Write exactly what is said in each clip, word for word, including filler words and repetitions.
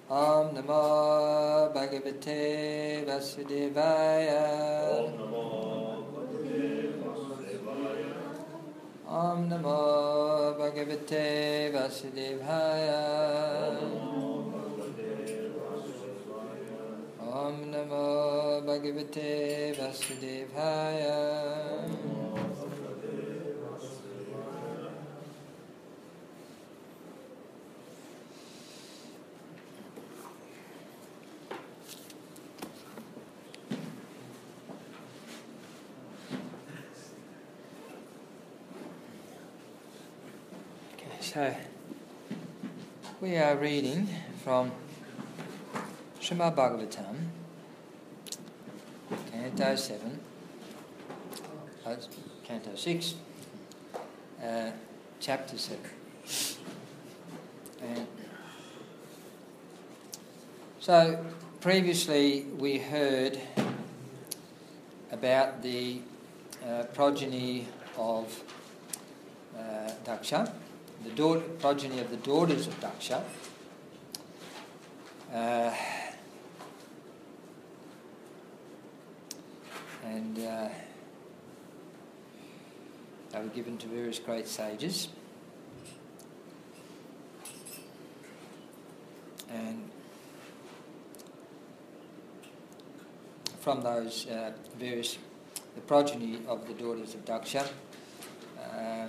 Om Namo Bhagavate Vasudevaya. Om Namo Bhagavate Vasudevaya. Om Namo Bhagavate Vasudevaya. Om Namo Bhagavate Vasudevaya. So, we are reading from Srimad Bhagavatam, Canto seven, uh, Canto six, uh, Chapter seven. And so, previously we heard about the uh, progeny of uh, Daksha, the daughter, progeny of the daughters of Daksha, uh, and uh, they were given to various great sages, and from those uh, various, the progeny of the daughters of Daksha, uh,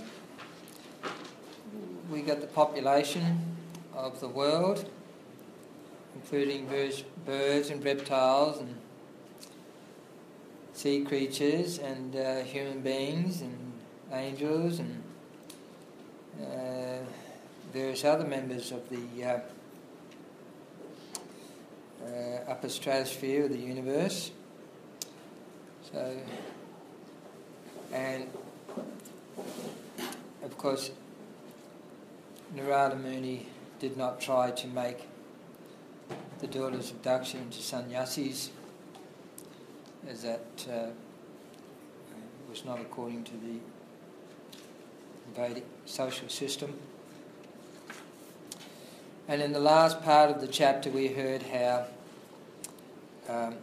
we got the population of the world, including various birds and reptiles and sea creatures and uh, human beings and angels and uh, various other members of the uh, uh, upper stratosphere of the universe. So, and of course, Narada Muni did not try to make the daughters of Daksha into sannyasis, as that uh, was not according to the Vedic social system. And in the last part of the chapter we heard how um,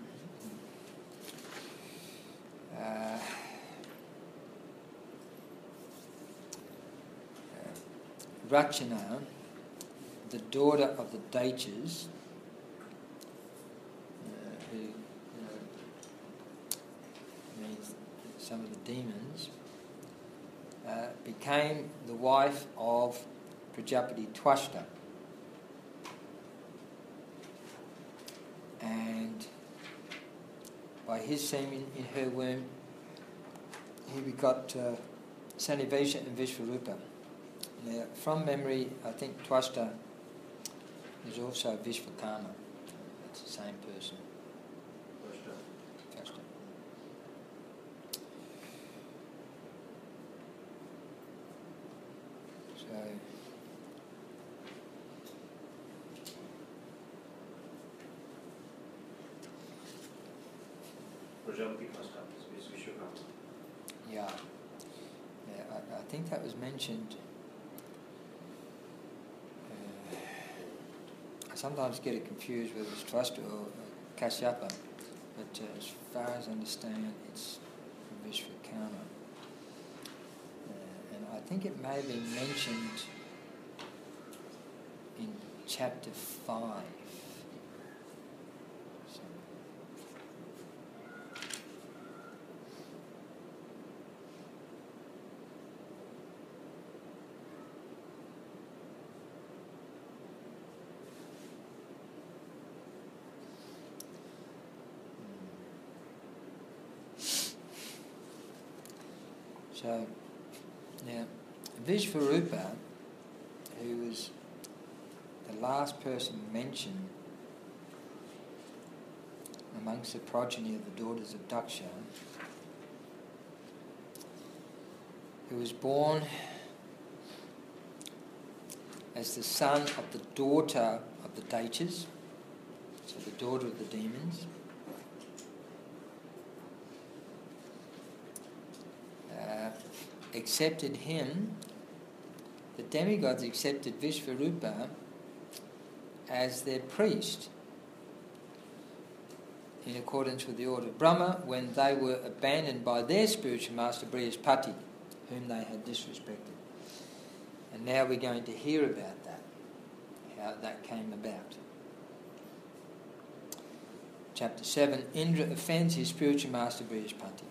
uh, Rachana, the daughter of the Daityas, uh, who you know, means some of the demons, uh, became the wife of Prajapati Twashta. And by his semen in her womb, he begot uh, Sanivesha and Vishvarupa. Now, from memory, I think Twashta is also Vishvakarma. It's the same person. Twashta. So, Prajapati Twashta is Vishvakarma. Yeah. Yeah, I, I think that was mentioned. I sometimes get it confused whether it's Twashta or Kashyapa, but uh, as far as I understand, it's Vishvakarma. Uh, and I think it may have been mentioned in chapter five. So, So, now, Vishvarupa, who was the last person mentioned amongst the progeny of the daughters of Daksha, who was born as the son of the daughter of the Daityas, so the daughter of the demons, uh, accepted him, the demigods accepted Vishvarupa as their priest, in accordance with the order of Brahma, when they were abandoned by their spiritual master Brihaspati, whom they had disrespected. And now we're going to hear about that, how that came about. Chapter seven, Indra offends his spiritual master Brihaspati.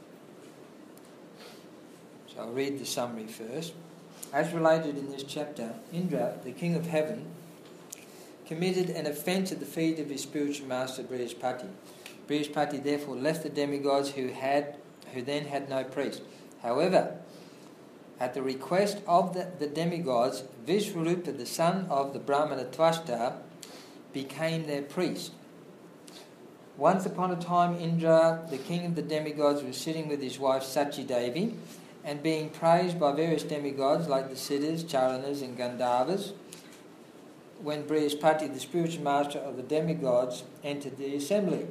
So I'll read the summary first. As related in this chapter, Indra, the king of heaven, committed an offence at the feet of his spiritual master Brihaspati. Brihaspati therefore left the demigods who had, who then had no priest. However, at the request of the, the demigods, Vishvarupa, the son of the Brahmana Tvashta, became their priest. Once upon a time, Indra, the king of the demigods, was sitting with his wife Sachi Devi and being praised by various demigods like the Siddhas, Charanas and Gandharvas, when Brihaspati, the spiritual master of the demigods, entered the assembly.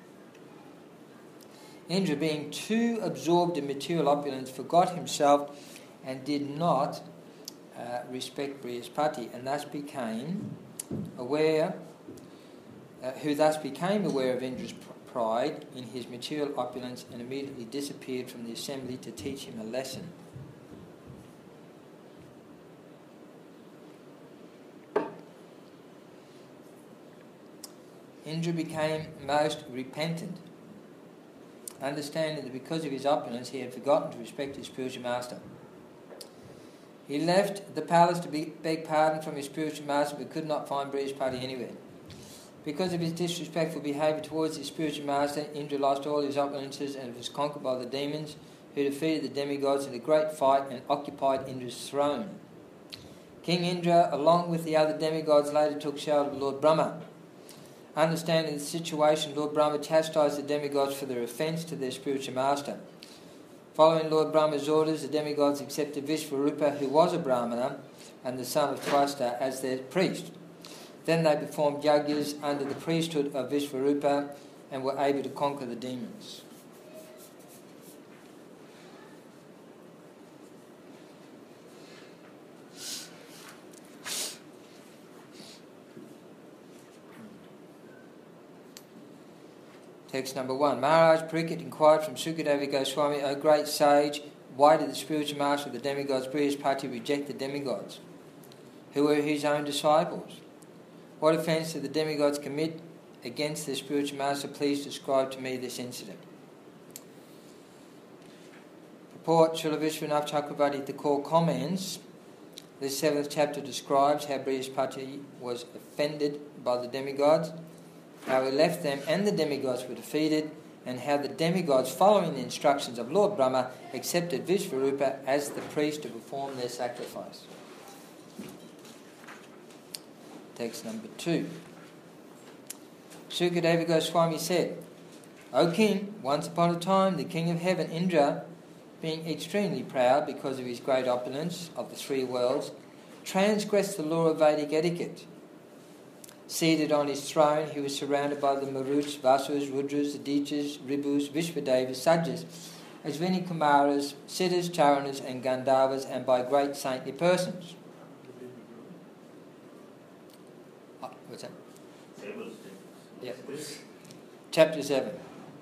Indra, being too absorbed in material opulence, forgot himself and did not uh, respect Brihaspati, and thus became aware, uh, who thus became aware of Indra's pride in his material opulence and immediately disappeared from the assembly to teach him a lesson. Indra became most repentant, understanding that because of his opulence he had forgotten to respect his spiritual master. He left the palace to be, beg pardon from his spiritual master, but could not find Brihaspati anywhere. Because of his disrespectful behaviour towards his spiritual master, Indra lost all his opulences and was conquered by the demons, who defeated the demigods in a great fight and occupied Indra's throne. King Indra, along with the other demigods, later took shelter of Lord Brahma. Understanding the situation, Lord Brahma chastised the demigods for their offence to their spiritual master. Following Lord Brahma's orders, the demigods accepted Vishvarupa, who was a Brahmana and the son of Tvashta, as their priest. Then they performed yajnas under the priesthood of Vishvarupa and were able to conquer the demons. Text number one. Maharaj Parikshit inquired from Sukadeva Goswami, O great sage, why did the spiritual master of the demigods Brihaspati reject the demigods, who were his own disciples? What offence did the demigods commit against their spiritual master? Please describe to me this incident. Purport: Srila Vishwanath Chakravarti Thakur comments, this seventh chapter describes how Brihaspati was offended by the demigods, how he left them and the demigods were defeated, and how the demigods, following the instructions of Lord Brahma, accepted Vishvarupa as the priest to perform their sacrifice. Text number two. Sukadeva Goswami said, O king, once upon a time the king of heaven, Indra, being extremely proud because of his great opulence of the three worlds, transgressed the law of Vedic etiquette. Seated on his throne, he was surrounded by the Maruts, Vasus, Rudras, Adityas, Ribus, Vishvadevas, Sajas, Asvini Kumaras, Siddhas, Charanas and Gandharvas, and by great saintly persons. Oh, what's that? Yep. Chapter seven.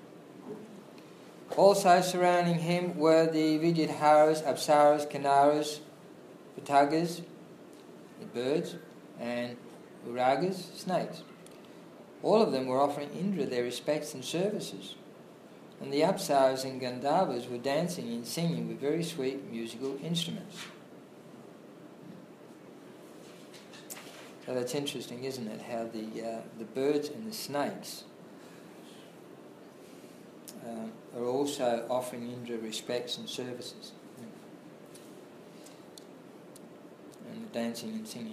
Also surrounding him were the Vidyadharas, Apsaras, Kanaras, Patagas, the birds, and Uragas, snakes. All of them were offering Indra their respects and services. And the Apsaras and Gandharvas were dancing and singing with very sweet musical instruments. So that's interesting, isn't it? How the uh, the birds and the snakes uh, are also offering Indra respects and services. And the dancing and singing.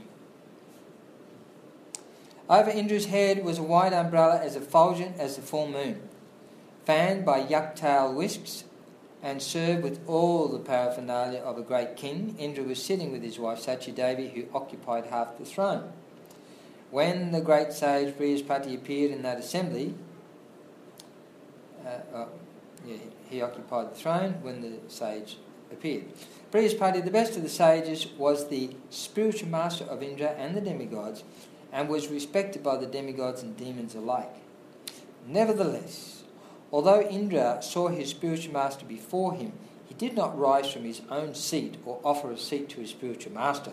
Over Indra's head was a white umbrella as effulgent as the full moon, fanned by yak-tail whisks, and served with all the paraphernalia of a great king. Indra was sitting with his wife Sachi Devi, who occupied half the throne. When the great sage Brihaspati appeared in that assembly, uh, uh, yeah, he occupied the throne when the sage appeared. Brihaspati, the best of the sages, was the spiritual master of Indra and the demigods, and was respected by the demigods and demons alike. Nevertheless, although Indra saw his spiritual master before him, he did not rise from his own seat or offer a seat to his spiritual master.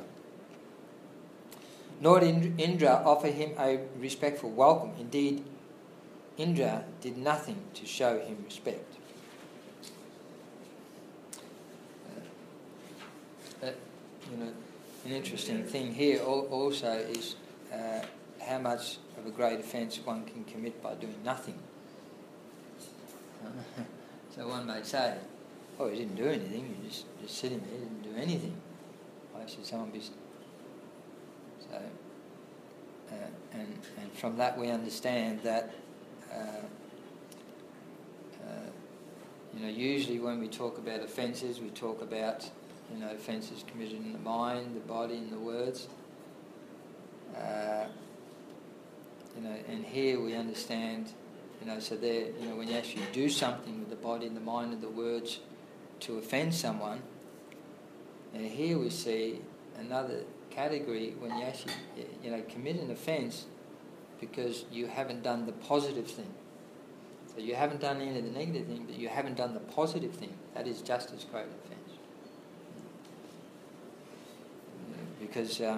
Nor did Indra offer him a respectful welcome. Indeed, Indra did nothing to show him respect. Uh, uh, you know, an interesting thing here also is uh, how much of a great offence one can commit by doing nothing. So one may say, oh, he didn't do anything, he just, just sitting there, he didn't do anything. Why should someone be... So, uh, and, and from that we understand that, uh, uh, you know, usually when we talk about offences, we talk about, you know, offences committed in the mind, the body and the words. Uh, you know, and here we understand, you know, so there, you know, when you actually do something with the body and the mind and the words to offend someone, and here we see another category when you actually, you know, commit an offence because you haven't done the positive thing. So you haven't done any of the negative thing, but you haven't done the positive thing. That is just as great an offence. Because, um,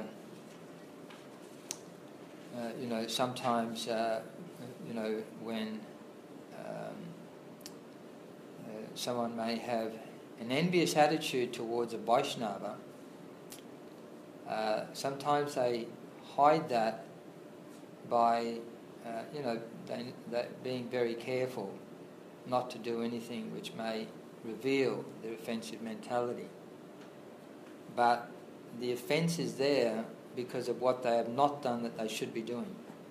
uh, you know, sometimes, uh, you know, when um, uh, someone may have an envious attitude towards a Vaishnava, uh, sometimes they hide that by, uh, you know, they, they being very careful not to do anything which may reveal their offensive mentality. But the offence is there because of what they have not done that they should be doing.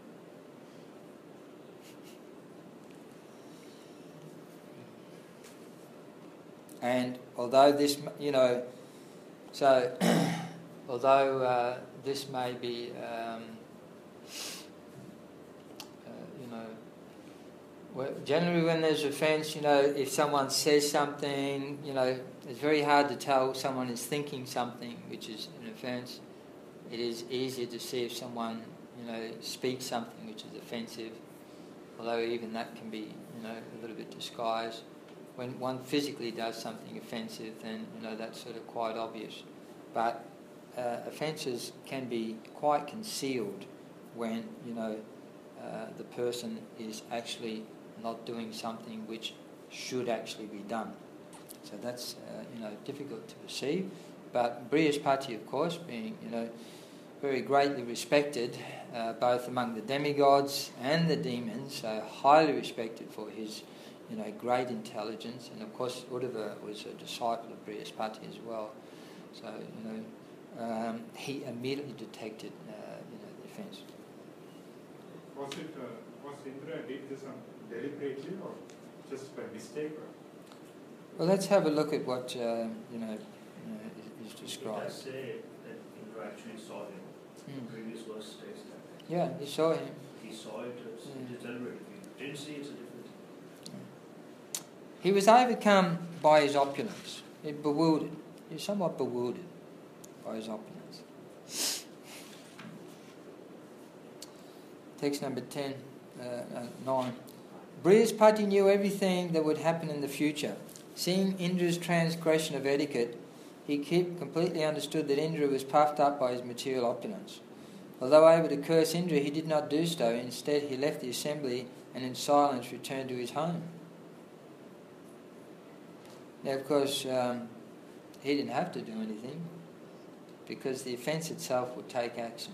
And although this, you know, so although uh, this may be, um, uh, you know, well, generally when there's offence, you know, if someone says something, you know, it's very hard to tell someone is thinking something which is an offence. It is easier to see if someone, you know, speaks something which is offensive, although even that can be, you know, a little bit disguised. When one physically does something offensive, then, you know, that's sort of quite obvious. But uh, offences can be quite concealed when, you know, uh, the person is actually not doing something which should actually be done. So that's, uh, you know, difficult to perceive. But Brihaspati, of course, being, you know, very greatly respected, uh, both among the demigods and the demons, so highly respected for his, you know, great intelligence. And of course, Uddhava was a disciple of Brihaspati as well. So, you know, um, he immediately detected, uh, you know, the offence. Was it, uh, was Indra did this deliberately or just by mistake? Or? Well, let's have a look at what, uh, you know, you know is, is described. It does say that Indra actually saw him. Mm. The previous verse states that. Yeah, he saw him. He saw it, it's Mm. deliberate. If he didn't see it, it's a different thing. He was overcome by his opulence. He bewildered. He was somewhat bewildered by his opulence. Text number ten, uh, uh, nine. Brihaspati knew everything that would happen in the future. Seeing Indra's transgression of etiquette, he kept, completely understood that Indra was puffed up by his material opulence. Although able to curse Indra, he did not do so. Instead, he left the assembly and in silence returned to his home. Now, of course, um, he didn't have to do anything because the offence itself would take action.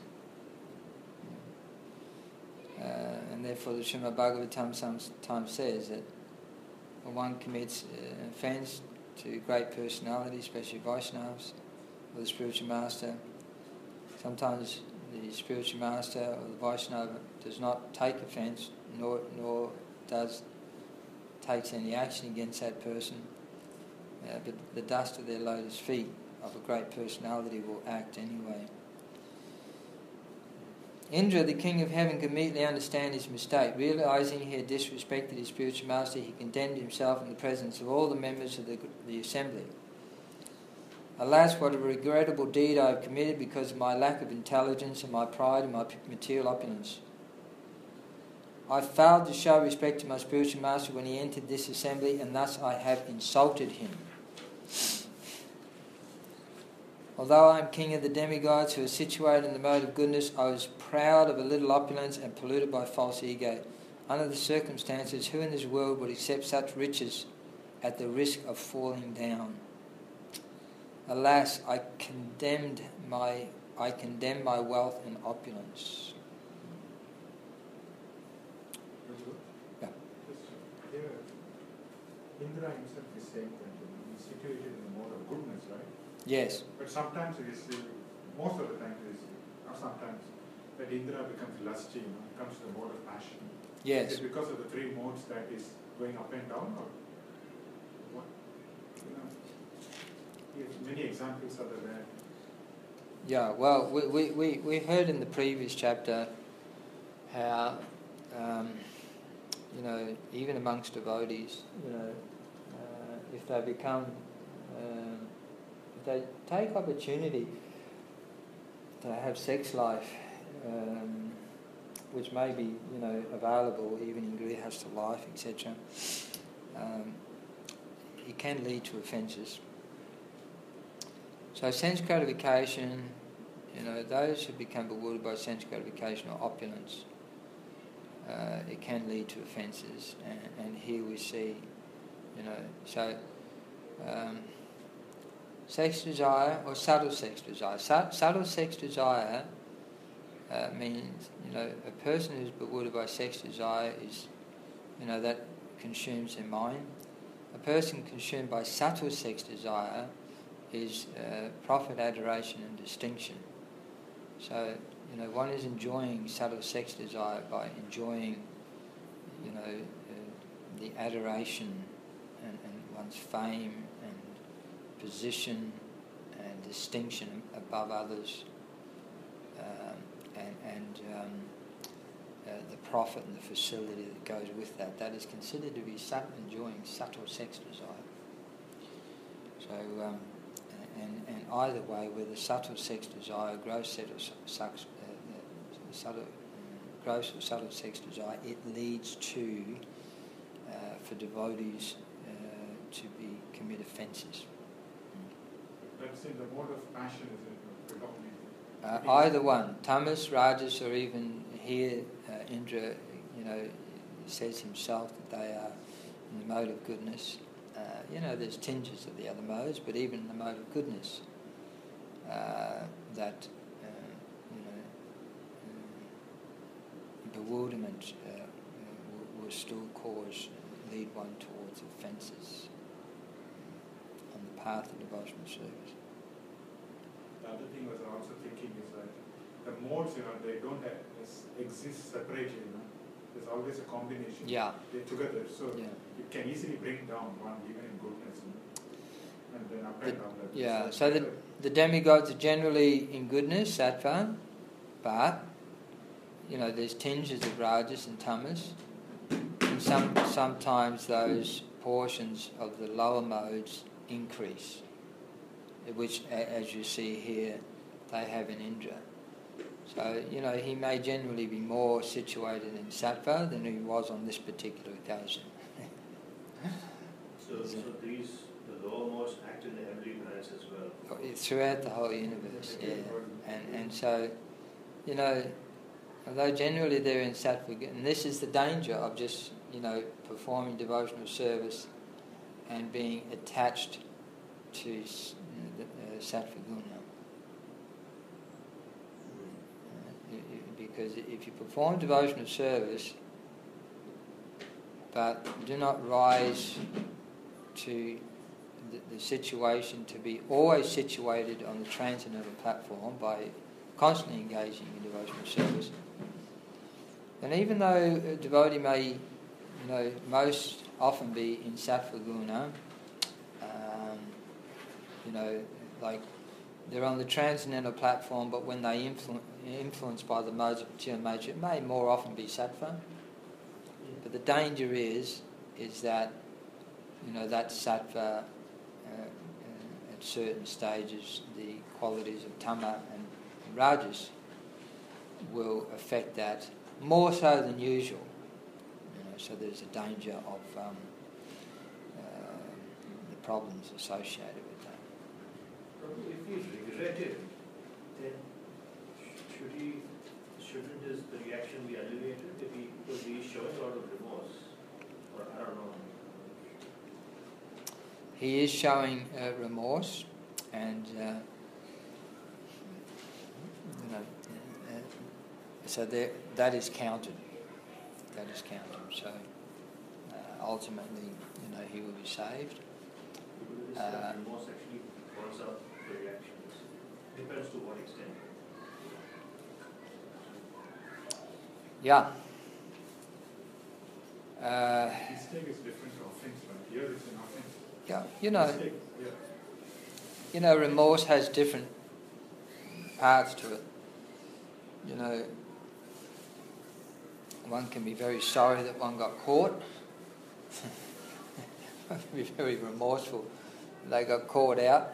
Uh, and therefore the Srimad Bhagavatam sometimes says that when one commits an offence to great personality, especially Vaishnavas or the spiritual master, sometimes the spiritual master or the Vaishnava does not take offence, nor nor does takes any action against that person, uh, but the dust of their lotus feet of a great personality will act anyway. Indra, the king of heaven, could immediately understand his mistake. Realising he had disrespected his spiritual master, he condemned himself in the presence of all the members of the, the assembly. Alas, what a regrettable deed I have committed because of my lack of intelligence and my pride and my material opulence. I failed to show respect to my spiritual master when he entered this assembly, and thus I have insulted him. Although I am king of the demigods who are situated in the mode of goodness, I was proud of a little opulence and polluted by false ego. Under the circumstances, who in this world would accept such riches at the risk of falling down? Alas, I condemned my I condemn my wealth and opulence. Yeah. Here, Indra himself is saying that he's situated in the mode of goodness, right? Yes. But sometimes we see, most of the time we see, or sometimes, that Indra becomes lusty, you know, comes to the mode of passion. Yes. Is it because of the three modes that is going up and down, or what? You know, yes, many examples are there. Yeah, well, we, we, we, we heard in the previous chapter how, um, you know, even amongst devotees, you know, uh, if they become, um, if they take opportunity to have sex life, um, which may be, you know, available even in grihastha life, et cetera, um, it can lead to offences. So sense gratification, you know, those who become bewildered by sense gratification or opulence, uh, it can lead to offences. And, and here we see, you know, so um, sex desire or subtle sex desire. Su- subtle sex desire uh, means, you know, a person who's bewildered by sex desire is, you know, that consumes their mind. A person consumed by subtle sex desire is uh, profit, adoration and distinction. So, you know, one is enjoying subtle sex desire by enjoying, you know, uh, the adoration and, and one's fame and position and distinction above others, um, and, and um, uh, the profit and the facility that goes with that. That is considered to be subtle, enjoying subtle sex desire. So, um, And, and either way, whether subtle sex desire, gross subtle, sex, uh, subtle, gross or subtle sex desire, it leads to, uh, for devotees, uh, to be commit offences. That's in the mode of passion, is it? Predominantly. Uh, either one, tamas, rajas, or even here, uh, Indra, you know, says himself that they are in the mode of goodness. Uh, you know, there's tinges of the other modes, but even in the mode of goodness, uh, that, uh, you know, um, bewilderment uh, uh, will, will still cause, uh, lead one towards offences on the path of devotional service. The other thing was also thinking is that the modes, you know, they don't have, exist separately, you know. There's always a combination. Yeah. They're together, so Yeah. it can easily bring down one even in goodness, you know, and then up The, and down. That yeah, is, so the, the demigods are generally in goodness, sattva, but, you know, there's tinges of rajas and tamas, and some, sometimes those portions of the lower modes increase, which, as you see here, they have in Indra. So, you know, he may generally be more situated in sattva than he was on this particular occasion. So, so these, the lower modes act in the heavenly planets as well? Throughout the whole universe, yeah. And, and so, you know, although generally they're in sattva, and this is the danger of just, you know, performing devotional service and being attached to the uh, sattva guna. Because if you perform devotional service but do not rise to the, the situation to be always situated on the transcendental platform by constantly engaging in devotional service, then even though a devotee may, you know, most often be in sattva guna, um, you know, like they're on the transcendental platform, but when they influ- influenced by the modes of material nature, it may more often be sattva. But the danger is, is that, you know, that sattva uh, uh, at certain stages the qualities of tama and rajas will affect that more so than usual. You know, so there's a danger of um, uh, the problems associated with that. Prabhu, if he's regretted, then should he, shouldn't his the reaction be elevated if he, because he is showing a lot of remorse? Or I don't know. He is showing uh, remorse, and uh, you know, uh, so there, that is counted. That is counted. So uh, ultimately, you know, he will be saved. Because this Uh, remorse actually calls out the reactions. Depends to what extent. Yeah. Uh, Mistake is different to offense, right? Here it's an offense. yeah, you know, Mistake, yeah. you know, remorse has different parts to it. You know, one can be very sorry that one got caught. One can be very remorseful they got caught out.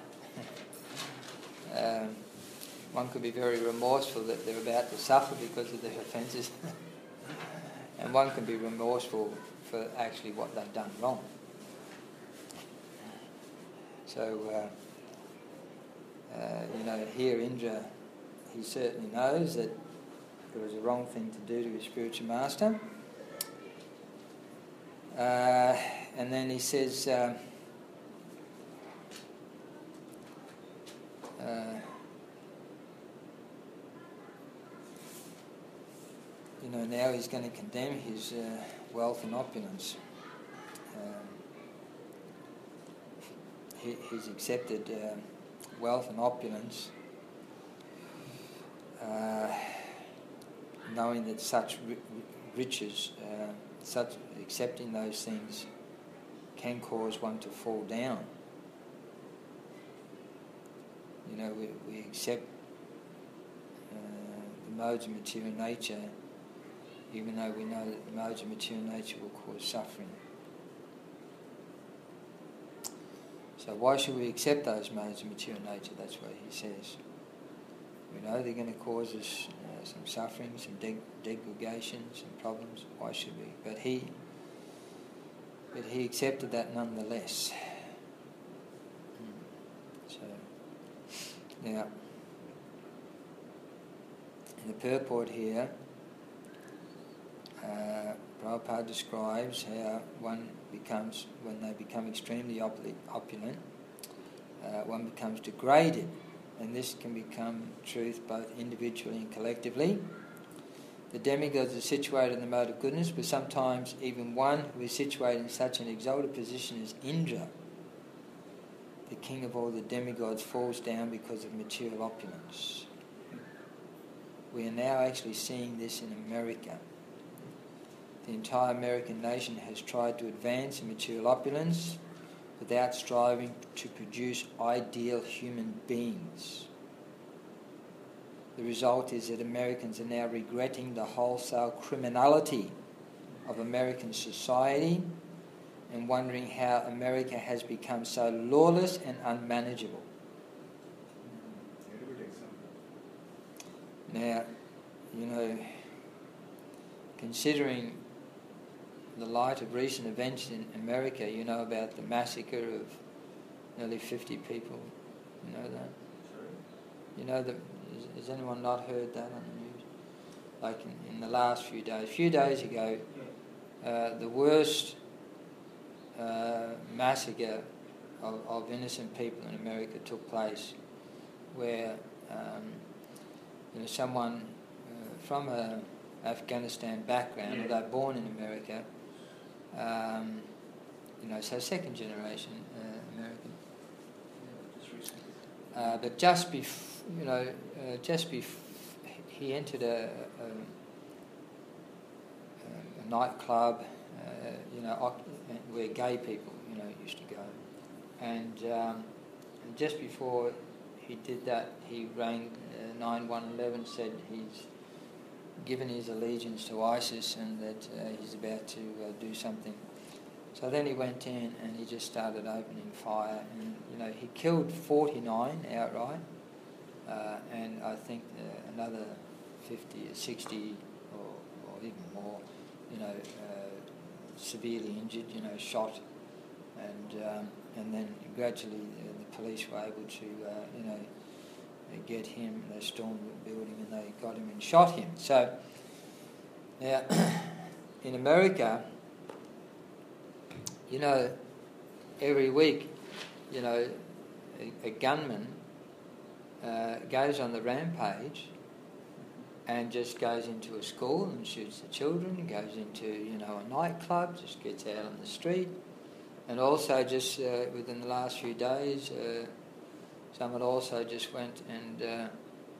um, one could be very remorseful that they're about to suffer because of their offences. And one can be remorseful for actually what they've done wrong. So, uh, uh, you know, here Indra, he certainly knows that it was a wrong thing to do to his spiritual master. Uh, and then he says, um, uh, you know, now he's going to condemn his uh, wealth and opulence. Um, he, he's accepted uh, wealth and opulence, uh, knowing that such ri- riches, uh, such accepting those things, can cause one to fall down. You know, we, we accept uh, the modes of material nature, even though we know that the modes of material nature will cause suffering. So why should we accept those modes of material nature? That's what he says. We know they're going to cause us uh, some suffering, some deg- degradation, some problems. Why should we? But he, but he accepted that nonetheless. Mm. So, now, in the purport here, Uh, Prabhupada describes how one becomes, when they become extremely opulent, uh, one becomes degraded, and this can become truth both individually and collectively. The demigods are situated in the mode of goodness, but sometimes even one who is situated in such an exalted position as Indra, the king of all the demigods, falls down because of material opulence. We are now actually seeing this in America. The entire American nation has tried to advance in material opulence without striving to produce ideal human beings. The result is that Americans are now regretting the wholesale criminality of American society and wondering how America has become so lawless and unmanageable. Now, you know, considering the light of recent events in America, you know about the massacre of nearly fifty people. You know that? Sorry? You know that? Has anyone not heard that on the news? Like in, in the last few days. A few days ago, uh, the worst uh, massacre of, of innocent people in America took place, where um, you know someone uh, from a Afghanistan background, Yeah. although born in America, um, you know, so second generation uh, American. Yeah, just recently. Uh, but just bef- you know, uh, just bef- he entered a, a, a nightclub, uh, you know, oc- where gay people, you know, used to go, and, um, and just before he did that, he rang uh, nine one one, said he's given his allegiance to ISIS and that uh, he's about to uh, do something So then he went in and he just started opening fire, and you know he killed forty-nine outright, uh, and I think uh, another fifty or sixty or, or even more, you know, uh, severely injured, you know, shot, and um, and then gradually uh, the police were able to, uh, you know, get him. They stormed the building and they got him and shot him. So now in America, you know, every week, you know, a, a gunman uh, goes on the rampage and just goes into a school and shoots the children, goes into, you know, a nightclub, just gets out on the street. And also just uh, within the last few days, uh, someone also just went and, uh,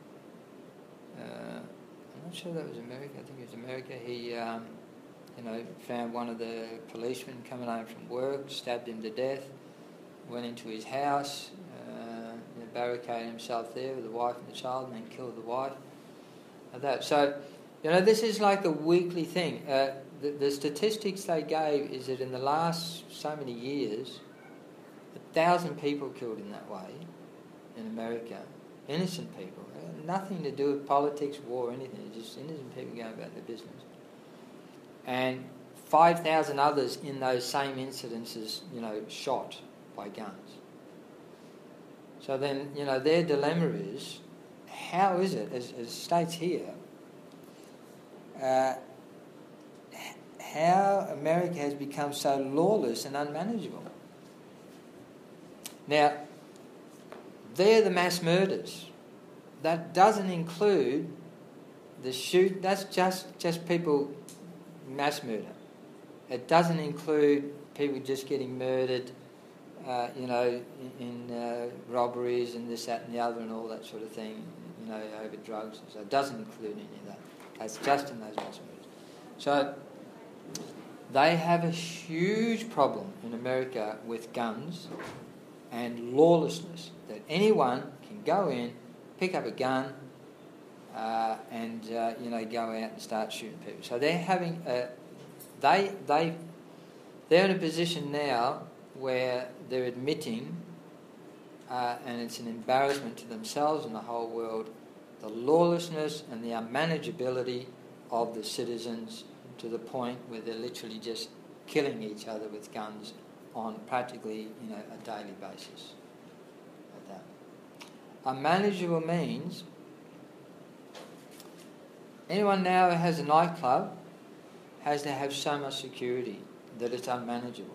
uh, I'm not sure that was America, I think it was America, he, um, you know, found one of the policemen coming home from work, stabbed him to death, went into his house, uh, you know, barricaded himself there with the wife and the child, and then killed the wife. Like that. So, you know, this is like a weekly thing. Uh, the, the statistics they gave is that in the last so many years, a thousand people killed in that way in America, innocent people, nothing to do with politics, war, or anything. It's just innocent people going about their business. And five thousand others in those same incidences, you know, shot by guns. So then, you know, their dilemma is, how is it, as, as states here, uh, how America has become so lawless and unmanageable? Now, they're the mass murders. That doesn't include the shoot. That's just, just people, mass murder. It doesn't include people just getting murdered, uh, you know, in, in uh, robberies and this, that and the other and all that sort of thing, you know, over drugs. So it doesn't include any of that. That's just in those mass murders. So they have a huge problem in America with guns and lawlessness, that anyone can go in, pick up a gun, uh, and uh, you know, go out and start shooting people. So they're having a, they they they're in a position now where they're admitting, uh, and it's an embarrassment to themselves and the whole world, the lawlessness and the unmanageability of the citizens, to the point where they're literally just killing each other with guns on practically, you know, a daily basis. Like that. Unmanageable means anyone now who has a nightclub has to have so much security that it's unmanageable.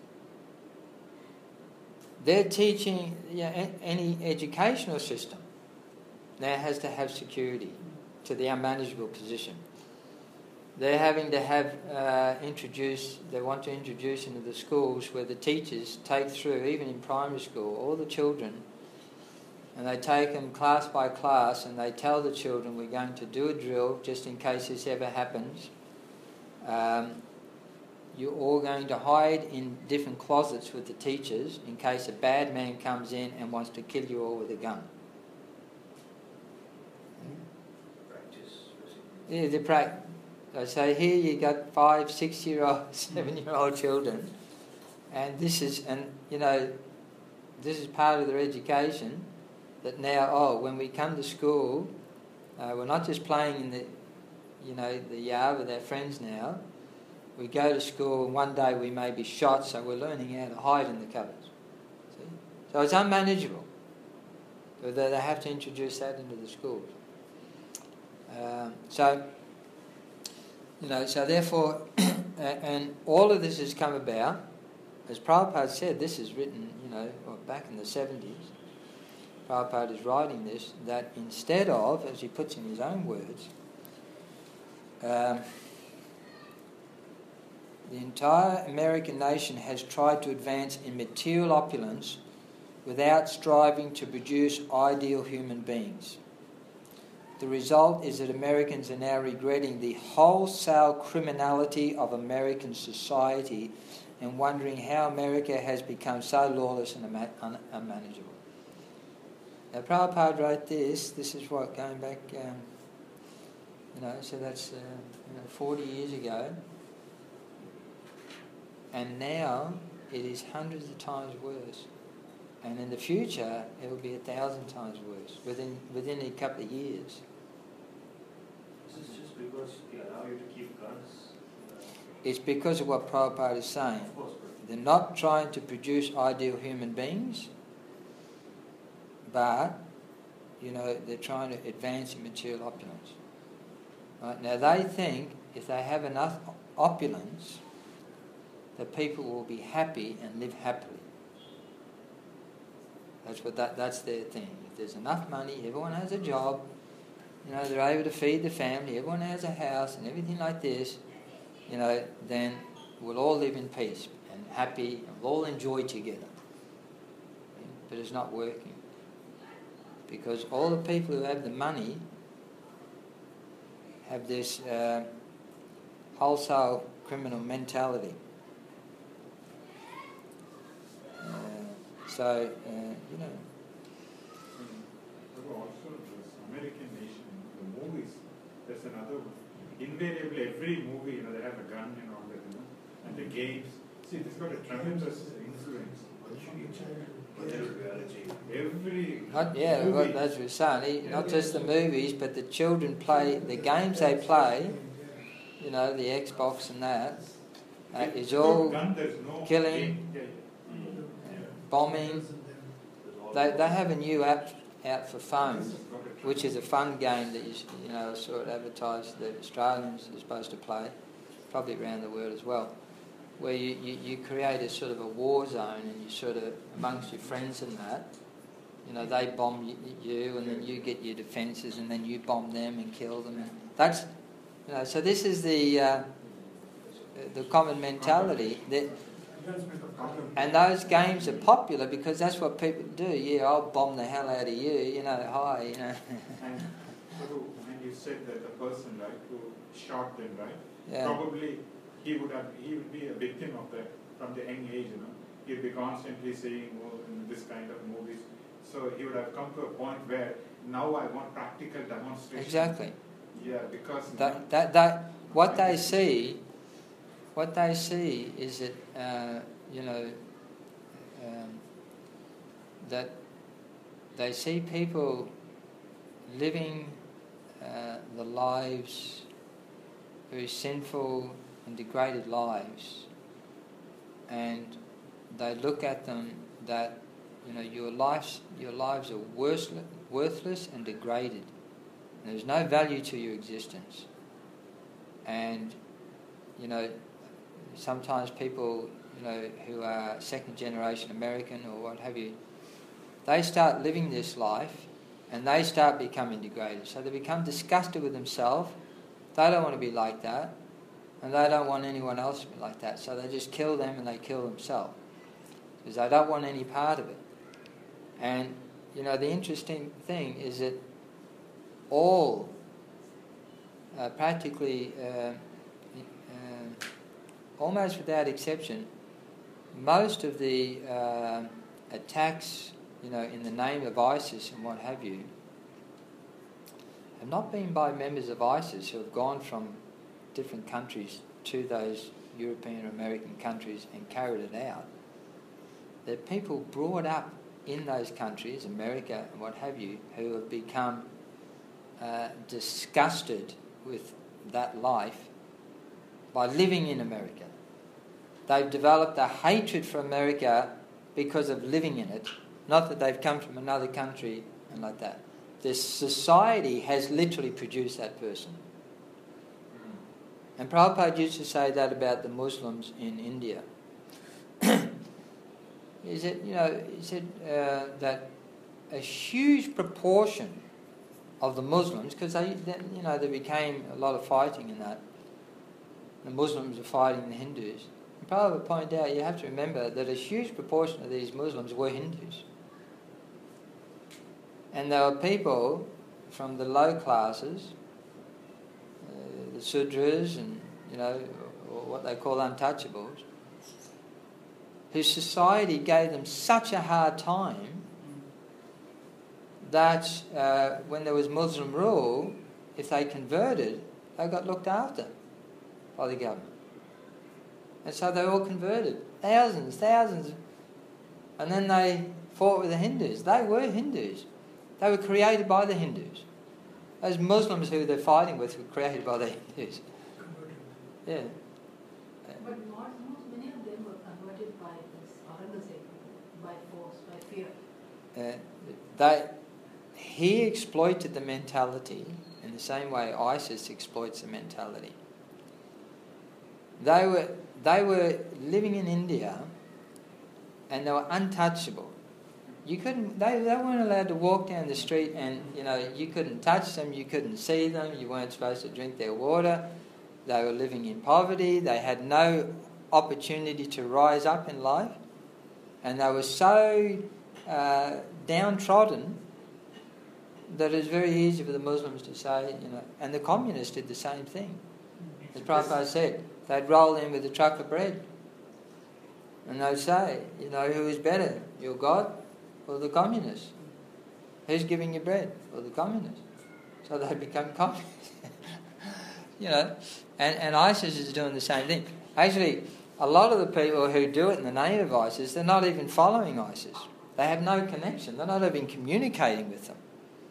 They're teaching, you know, any educational system now has to have security to the unmanageable position. They're having to have uh, introduce, they want to introduce into the schools where the teachers take through, even in primary school, all the children, and they take them class by class and they tell the children, we're going to do a drill just in case this ever happens. Um, you're all going to hide in different closets with the teachers in case a bad man comes in and wants to kill you all with a gun. Practice. Yeah, the practice. So here you got five, six-year-old, seven-year-old children, and this is, and you know, this is part of their education. That now, oh, when we come to school, uh, we're not just playing in the, you know, the yard with our friends now. We go to school, and one day we may be shot, so we're learning how to hide in the cupboards. See? So it's unmanageable. So they have to introduce that into the schools. Um, so. You know, so therefore, and all of this has come about, as Prabhupada said, this is written, you know, back in the seventies. Prabhupada is writing this, that instead of, as he puts in his own words, um, the entire American nation has tried to advance in material opulence without striving to produce ideal human beings. The result is that Americans are now regretting the wholesale criminality of American society and wondering how America has become so lawless and un- unmanageable. Now, Prabhupada wrote this. This is what, going back, um, you know, so that's uh, you know, forty years ago. and now it is hundreds of times worse. And in the future, it will be a thousand times worse within within a couple of years. This is just because they allow you to keep guns. Uh, It's because of what Prabhupada is saying. of course, but They're not trying to produce ideal human beings, but, you know, they're trying to advance in material opulence. Right? Now, they think if they have enough opulence, the people will be happy and live happily. That's what that, that's their thing. If there's enough money, everyone has a job, you know, they're able to feed the family, everyone has a house and everything like this, you know, then we'll all live in peace and happy and we'll all enjoy together. But it's not working. Because all the people who have the money have this uh, wholesale criminal mentality. Uh, so, uh, you know... There were also this American nation, the movies, there's another one. Invariably, every movie, you know, they have a gun and all that, you know, and the games. See, this got a tremendous influence. Every Not, yeah, movie. well, as we were saying, not just the movies, but the children play, the games they play, you know, the Xbox and that, uh, is all gun, there's no killing, game. Yeah, yeah. bombing. They they have a new app out for phone, which is a fun game that you you know sort of advertised that Australians are supposed to play, probably around the world as well, where you, you, you create a sort of a war zone and you sort of amongst your friends and that, you know, they bomb you, you and then you get your defences and then you bomb them and kill them. And that's, you know, so this is the uh, the common mentality that. And those games are popular because that's what people do. Yeah, I'll bomb the hell out of you, you know, hi, you know. And so when you said that the person, right, who shot them, right, Yeah. probably he would have, he would be a victim of that from the young age, you know. He'd be constantly seeing oh, in this kind of movies. So he would have come to a point where now I want practical demonstration. Exactly. Yeah, because That, that, that, what they see, what they see is that, uh, you know, um, that they see people living uh, the lives, very sinful and degraded lives, and they look at them that, you know, your lives, your lives are worthless, worthless and degraded. There's no value to your existence. And, you know, sometimes people, you know, who are second generation American or what have you, they start living this life and they start becoming degraded. So they become disgusted with themselves. They don't want to be like that. And they don't want anyone else to be like that. So they just kill them and they kill themselves. Because they don't want any part of it. And, you know, the interesting thing is that all, uh, practically, uh, uh, almost without exception, most of the uh, attacks, you know, in the name of ISIS and what have you, have not been by members of ISIS who have gone from different countries to those European or American countries and carried it out. They're people brought up in those countries, America and what have you, who have become uh, disgusted with that life by living in America. They've developed a hatred for America because of living in it, not that they've come from another country and like that. The society has literally produced that person. And Prabhupada used to say that about the Muslims in India. He said, you know, he said uh, that a huge proportion of the Muslims, because they, they, you know, there became a lot of fighting in that. The Muslims were fighting the Hindus. And Prabhupada pointed out, you have to remember that a huge proportion of these Muslims were Hindus. And there were people from the low classes, uh, the Sudras and, you know, or what they call untouchables, whose society gave them such a hard time that uh, when there was Muslim rule, if they converted, they got looked after by the government. And so they all converted. Thousands, thousands. And then they fought with the Hindus. They were Hindus. They were created by the Hindus. Those Muslims who they're fighting with were created by the Hindus. Yeah. But not, not many of them were converted by this Aurangzeb, by force, by fear. Uh, they, he exploited the mentality in the same way ISIS exploits the mentality. They were they were living in India, and they were untouchable. You couldn't. They they weren't allowed to walk down the street, and you know you couldn't touch them. You couldn't see them. You weren't supposed to drink their water. They were living in poverty. They had no opportunity to rise up in life, and they were so uh, downtrodden that it's very easy for the Muslims to say, you know, and the communists did the same thing. As Prabhupada said, they'd roll in with a truck of bread, and they'd say, you know, who is better, your God or the communists? Who's giving you bread? Or the communists? So they become communists. You know, and, and ISIS is doing the same thing. Actually, a lot of the people who do it in the name of ISIS, they're not even following ISIS. They have no connection. They're not even communicating with them.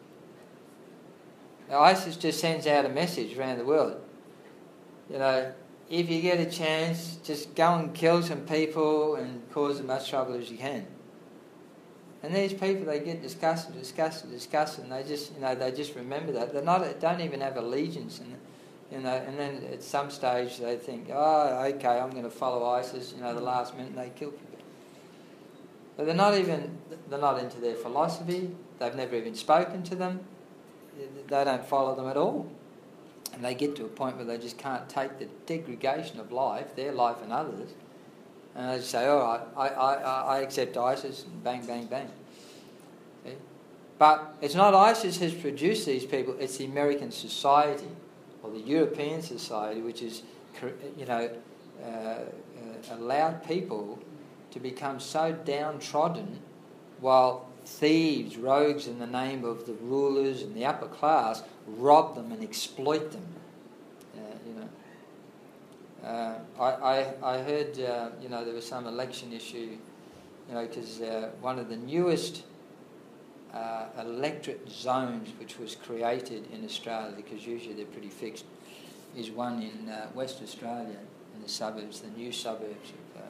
Now, ISIS just sends out a message around the world. You know, if you get a chance, just go and kill some people and cause as much trouble as you can. And these people, they get disgusted, disgusted, disgusted, and they just, you know, they just remember that. They're not, don't even have allegiance, and you know. And then at some stage they think, oh, okay, I'm going to follow ISIS. You know, the last minute they kill people. But they're not even, they're not into their philosophy. They've never even spoken to them. They don't follow them at all. And they get to a point where they just can't take the degradation of life, their life and others, and they just say, all right, I, I, I accept ISIS, and bang, bang, bang. Okay? But it's not ISIS has produced these people, it's the American society, or the European society, which is, you know, uh, uh, allowed people to become so downtrodden, while thieves, rogues in the name of the rulers and the upper class rob them and exploit them. Uh, you know, uh, I, I I heard uh, you know there was some election issue, you know, because uh, one of the newest uh, electorate zones which was created in Australia, because usually they're pretty fixed, is one in uh, West Australia in the suburbs, the new suburbs of uh,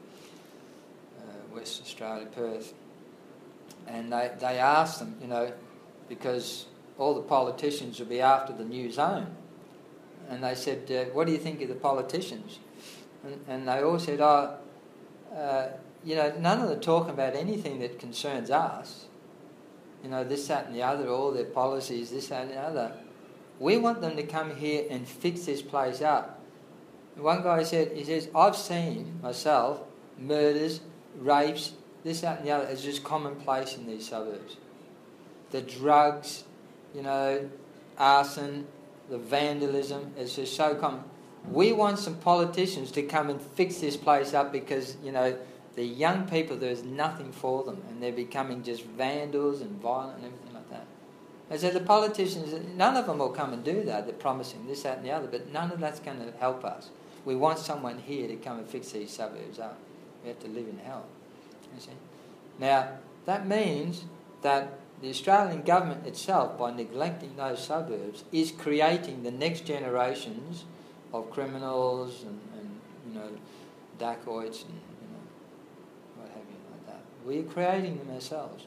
uh, West Australia, Perth. And they, they asked them, you know, because all the politicians will be after the new zone. And they said, uh, what do you think of the politicians? And, and they all said, oh, uh, you know, none of them talking about anything that concerns us. You know, this, that and the other, all their policies, this, that and the other. We want them to come here and fix this place up. And one guy said, he says, I've seen myself murders, rapes, this, that and the other is just commonplace in these suburbs. The drugs, you know, arson, the vandalism is just so common. We want some politicians to come and fix this place up because, you know, the young people, there's nothing for them and they're becoming just vandals and violent and everything like that. I said the politicians, none of them will come and do that. They're promising this, that and the other, but none of that's going to help us. We want someone here to come and fix these suburbs up. We have to live in hell. You see? Now, that means that the Australian government itself, by neglecting those suburbs, is creating the next generations of criminals and, and you know, dacoits and you know, what have you like that. We're creating them ourselves.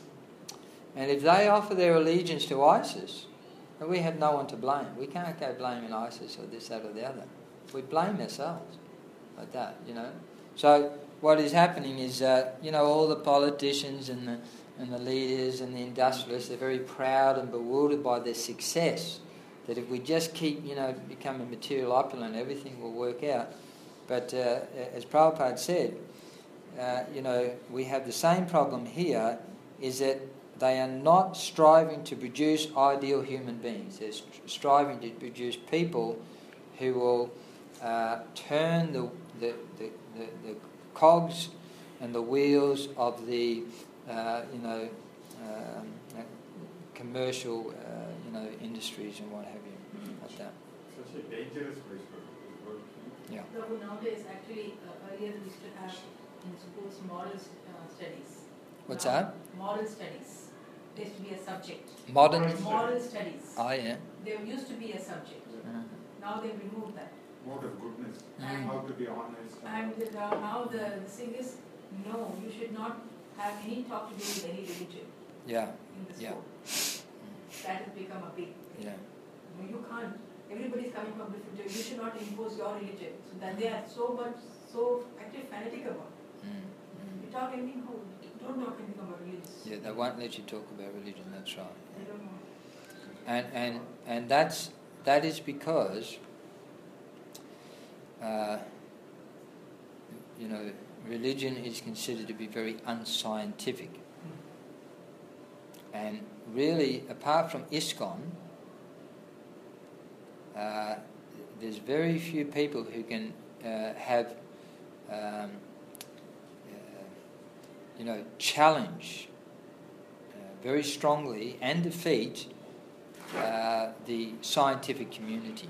And if they offer their allegiance to ISIS, then we have no one to blame. We can't go blaming ISIS or this, that or the other. We blame ourselves like that, you know. So what is happening is, uh, you know, all the politicians and the, and the leaders and the industrialists, they're very proud and bewildered by their success, that if we just keep, you know, becoming material opulent, everything will work out. But uh, as Prabhupada said, uh, you know, we have the same problem here, is that they are not striving to produce ideal human beings. They're st- striving to produce people who will uh, turn the the, the, the, the cogs and the wheels of the, uh, you know, um, uh, commercial, uh, you know, industries and what have you, like that. Such a dangerous place for Yeah. Prabhu, nowadays actually uh, earlier we used to have in schools moral uh, studies. What's Now, that? Moral studies. There used to be a subject. Modern. Moral studies. Oh yeah. There used to be a subject. Mhm. Now they've removed that. Mode of goodness, Mm. how to be honest. And the, now the thing is, no, you should not have any talk to do with any religion Yeah. in the Yeah. school. That has become a big thing. Yeah. No, you can't. Everybody's coming from different. You should not impose your religion. So that they are so much, so actually fanatic about. Mm. Mm. You talk anything, oh, don't talk anything about religion. Yeah, they won't let you talk about religion. That's right. I don't know. And and and that's that is because uh, you know religion is considered to be very unscientific, and really, apart from ISKCON, uh, there's very few people who can uh, have um, uh, you know challenge uh, very strongly and defeat uh, the scientific community.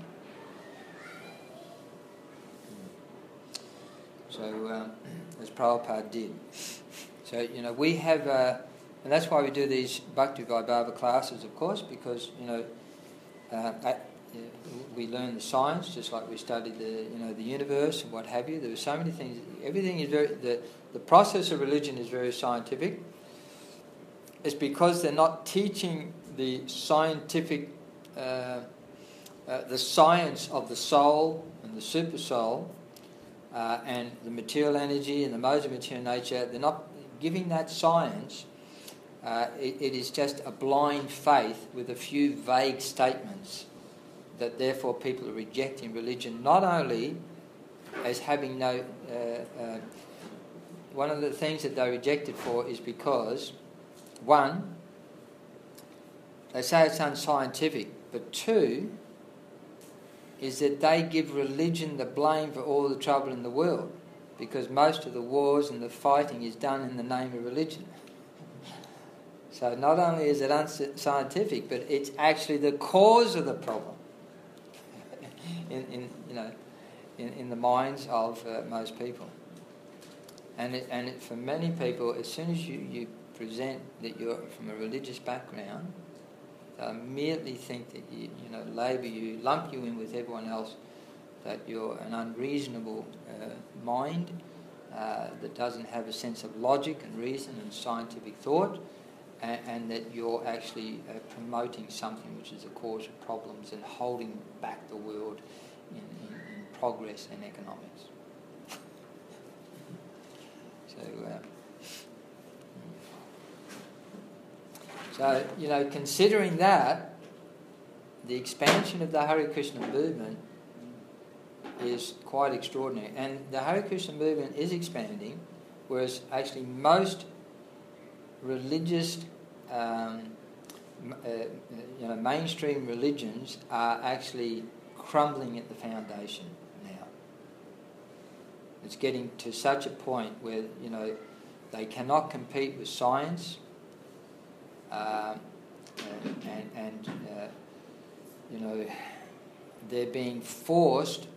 So, um, as Prabhupada did. So, you know, we have, uh, and that's why we do these Bhakti Vaibhava classes, of course, because, you know, uh, at, uh, we learn the science, just like we studied the, you know, the universe and what have you. There are so many things. Everything is very, the, the process of religion is very scientific. It's because they're not teaching the scientific, uh, uh, the science of the soul and the super soul, uh, and the material energy and the modes of material nature. They're not giving that science. Uh, it, it is just a blind faith with a few vague statements that therefore people are rejecting religion, not only as having no... Uh, uh, one of the things that they reject it for is because, one, they say it's unscientific, but two, is that they give religion the blame for all the trouble in the world, because most of the wars and the fighting is done in the name of religion. So not only is it unscientific, but it's actually the cause of the problem in, in you know in, in the minds of uh, most people. And it, and it, for many people, as soon as you, you present that you're from a religious background, they immediately think that you, you know, label you, lump you in with everyone else, that you're an unreasonable uh, mind uh, that doesn't have a sense of logic and reason and scientific thought, and, and that you're actually uh, promoting something which is a cause of problems and holding back the world in, in, in progress and economics. So, uh, so, you know, considering that, the expansion of the Hare Krishna movement is quite extraordinary. And the Hare Krishna movement is expanding, whereas actually most religious, um, uh, you know, mainstream religions are actually crumbling at the foundation now. It's getting to such a point where, you know, they cannot compete with science, uh, and, and uh, you know, they're being forced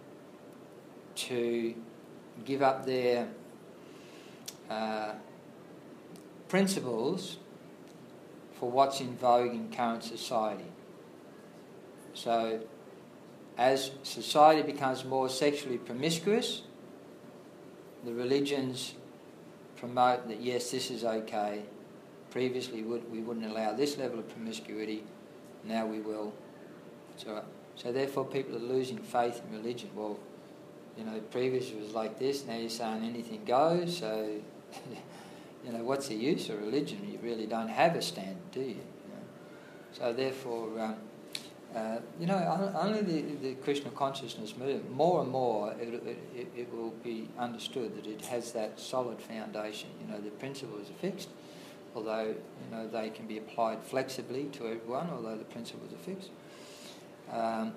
to give up their uh, principles for what's in vogue in current society. So, as society becomes more sexually promiscuous, the religions promote that yes, this is okay. Previously we wouldn't allow this level of promiscuity, now we will. So, so therefore people are losing faith in religion. Well, you know, previously it was like this, now you're saying anything goes, so, you know, what's the use of religion? You really don't have a standard, do you? you know? So therefore, um, uh, you know, only the, the Krishna consciousness movement, more and more it, it, it will be understood that it has that solid foundation. You know, the principles are fixed, although, you know, they can be applied flexibly to everyone, although the principles are fixed. Um,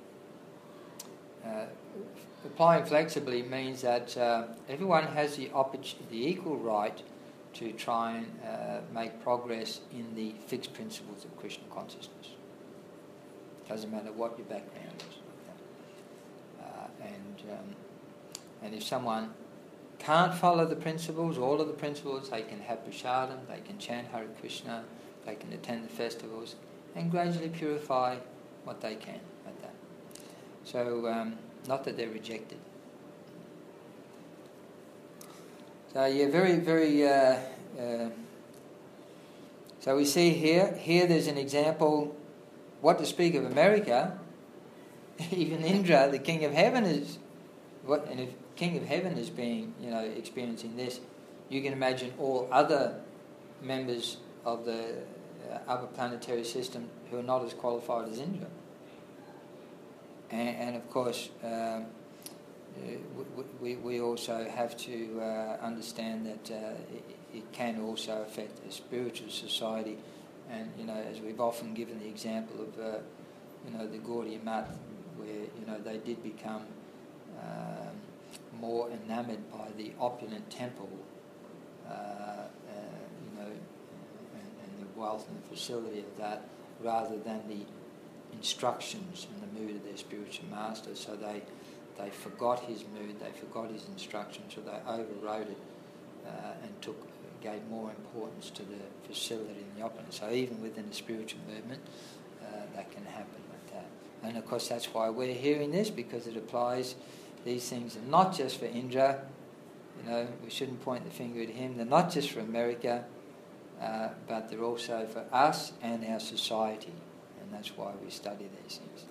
uh, applying flexibly means that uh, everyone has the, oppor- the equal right to try and uh, make progress in the fixed principles of Krishna consciousness. Doesn't matter what your background is. Uh, and um, and if someone can't follow the principles, all of the principles, they can have prasadam, they can chant Hare Krishna, they can attend the festivals, and gradually purify what they can at that. So, um, not that they're rejected. So, yeah, very, very... Uh, uh, so we see here, here there's an example, what to speak of America, even Indra, the king of heaven, is... What, and if king of heaven is being, you know, experiencing this, you can imagine all other members of the uh, upper planetary system who are not as qualified as Indra. And, and of course, um, uh, we, we also have to uh, understand that uh, it, it can also affect a spiritual society. And, you know, as we've often given the example of, uh, you know, the Gaudiya Math, where, you know, they did become um, more enamoured by the opulent temple, uh, uh, you know, and, and the wealth and the facility of that, rather than the instructions and the mood of their spiritual master. So they they forgot his mood, they forgot his instructions, so they overrode it uh, and took gave more importance to the facility and the opulence. So even within the spiritual movement, uh, that can happen like that. And of course that's why we're hearing this, because it applies. These things are not just for Indra, you know, we shouldn't point the finger at him. They're not just for America, uh, but they're also for us and our society. And that's why we study these things.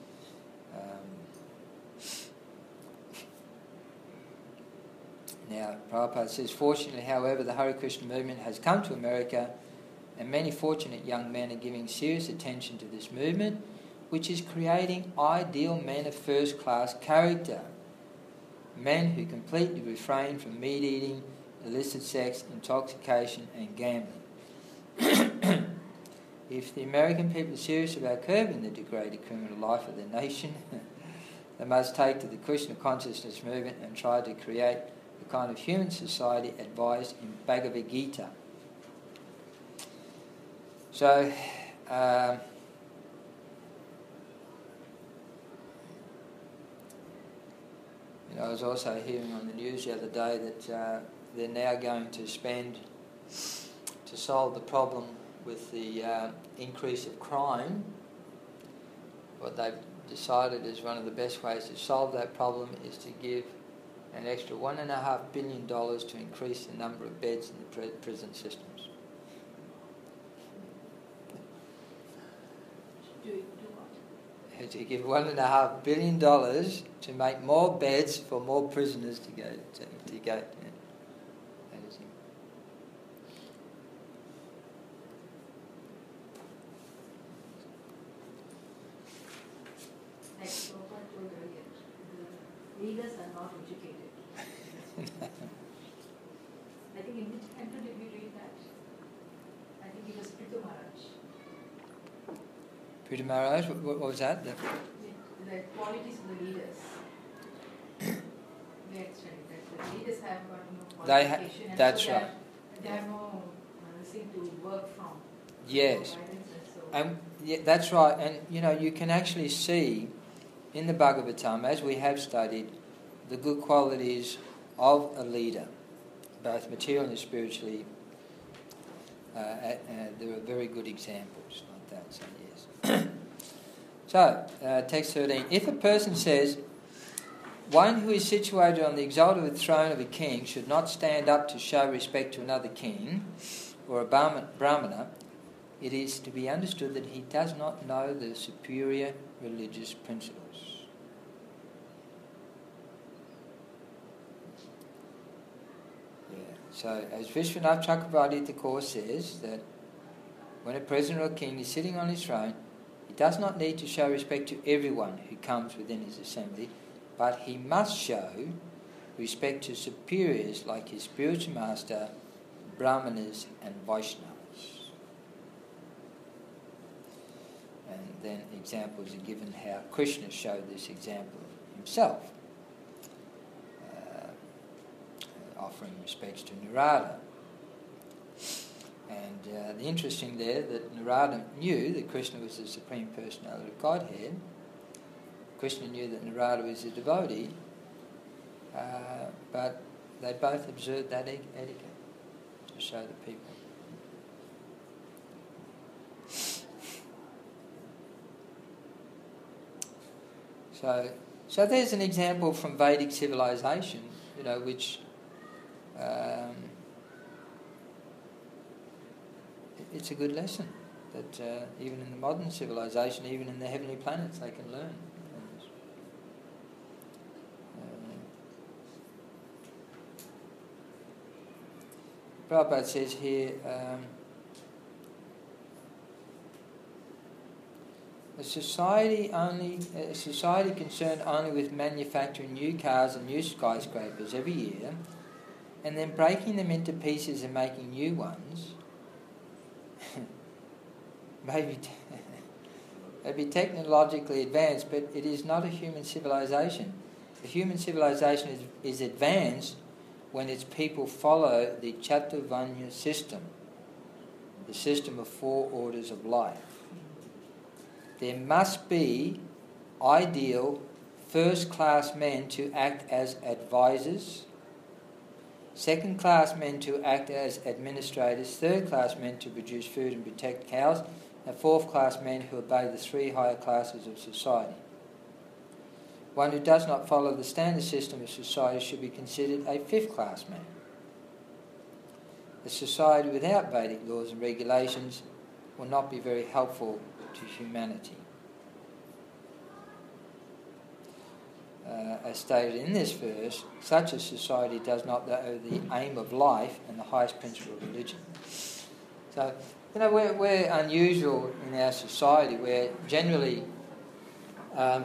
Um, now, Prabhupada says, fortunately, however, the Hare Krishna movement has come to America, and many fortunate young men are giving serious attention to this movement, which is creating ideal men of first-class character. Men who completely refrain from meat eating, illicit sex, intoxication, and gambling. If the American people are serious about curbing the degraded criminal life of their nation, they must take to the Krishna consciousness movement and try to create the kind of human society advised in Bhagavad Gita. So, uh, I was also hearing on the news the other day that uh, they're now going to spend, to solve the problem with the uh, increase of crime, what they've decided is one of the best ways to solve that problem is to give an extra one and a half billion dollars to increase the number of beds in the pre- prison systems. Do, do what? To give one and a half billion dollars to make more beds for more prisoners to go to, to go. Yeah. That is it. Like Prabhupada told earlier, the leaders are not educated. I think in which canto did we read that? I think it was Prithu Maharaj. Prithu Maharaj, what, what was that? The, The qualities of the leaders. They extended that the leaders have got no They ha- qualification, and that's so right. They have no uh, thing to work from. yes. No guidance and so. Um, yeah, that's right. And, you know, you can actually see in the Bhagavatam, as we have studied, the good qualities of a leader, both materially and spiritually. Uh, uh, there are very good examples like that, so yes. So, uh, text thirteen. If a person says, one who is situated on the exalted throne of a king should not stand up to show respect to another king or a brahmana, it is to be understood that he does not know the superior religious principles. Yeah. So, as Vishwanath Chakravarti Thakur says, that when a president or a king is sitting on his throne, he does not need to show respect to everyone who comes within his assembly, but he must show respect to superiors like his spiritual master, brahmanas and Vaishnavas. And then examples are given how Krishna showed this example himself, uh, offering respects to Narada. And uh, the interesting there that Narada knew that Krishna was the Supreme Personality of Godhead, Krishna knew that Narada was a devotee, uh, but they both observed that e- etiquette to show the people. So, so there's an example from Vedic civilization, you know, which um, it's a good lesson that uh, even in the modern civilization, even in the heavenly planets, they can learn. Uh, Prabhupada says here, um, a society only a society concerned only with manufacturing new cars and new skyscrapers every year, and then breaking them into pieces and making new ones. Maybe t- maybe technologically advanced, but it is not a human civilization. A human civilization is, is advanced when its people follow the Chaturvanya system, the system of four orders of life. There must be ideal first-class men to act as advisors, second-class men to act as administrators, third-class men to produce food and protect cows, and fourth-class men who obey the three higher classes of society. One who does not follow the standard system of society should be considered a fifth-class man. A society without Vedic laws and regulations will not be very helpful to humanity. Uh, as stated in this verse, such a society does not know the aim of life and the highest principle of religion. So, you know, we're, we're unusual in our society where generally um,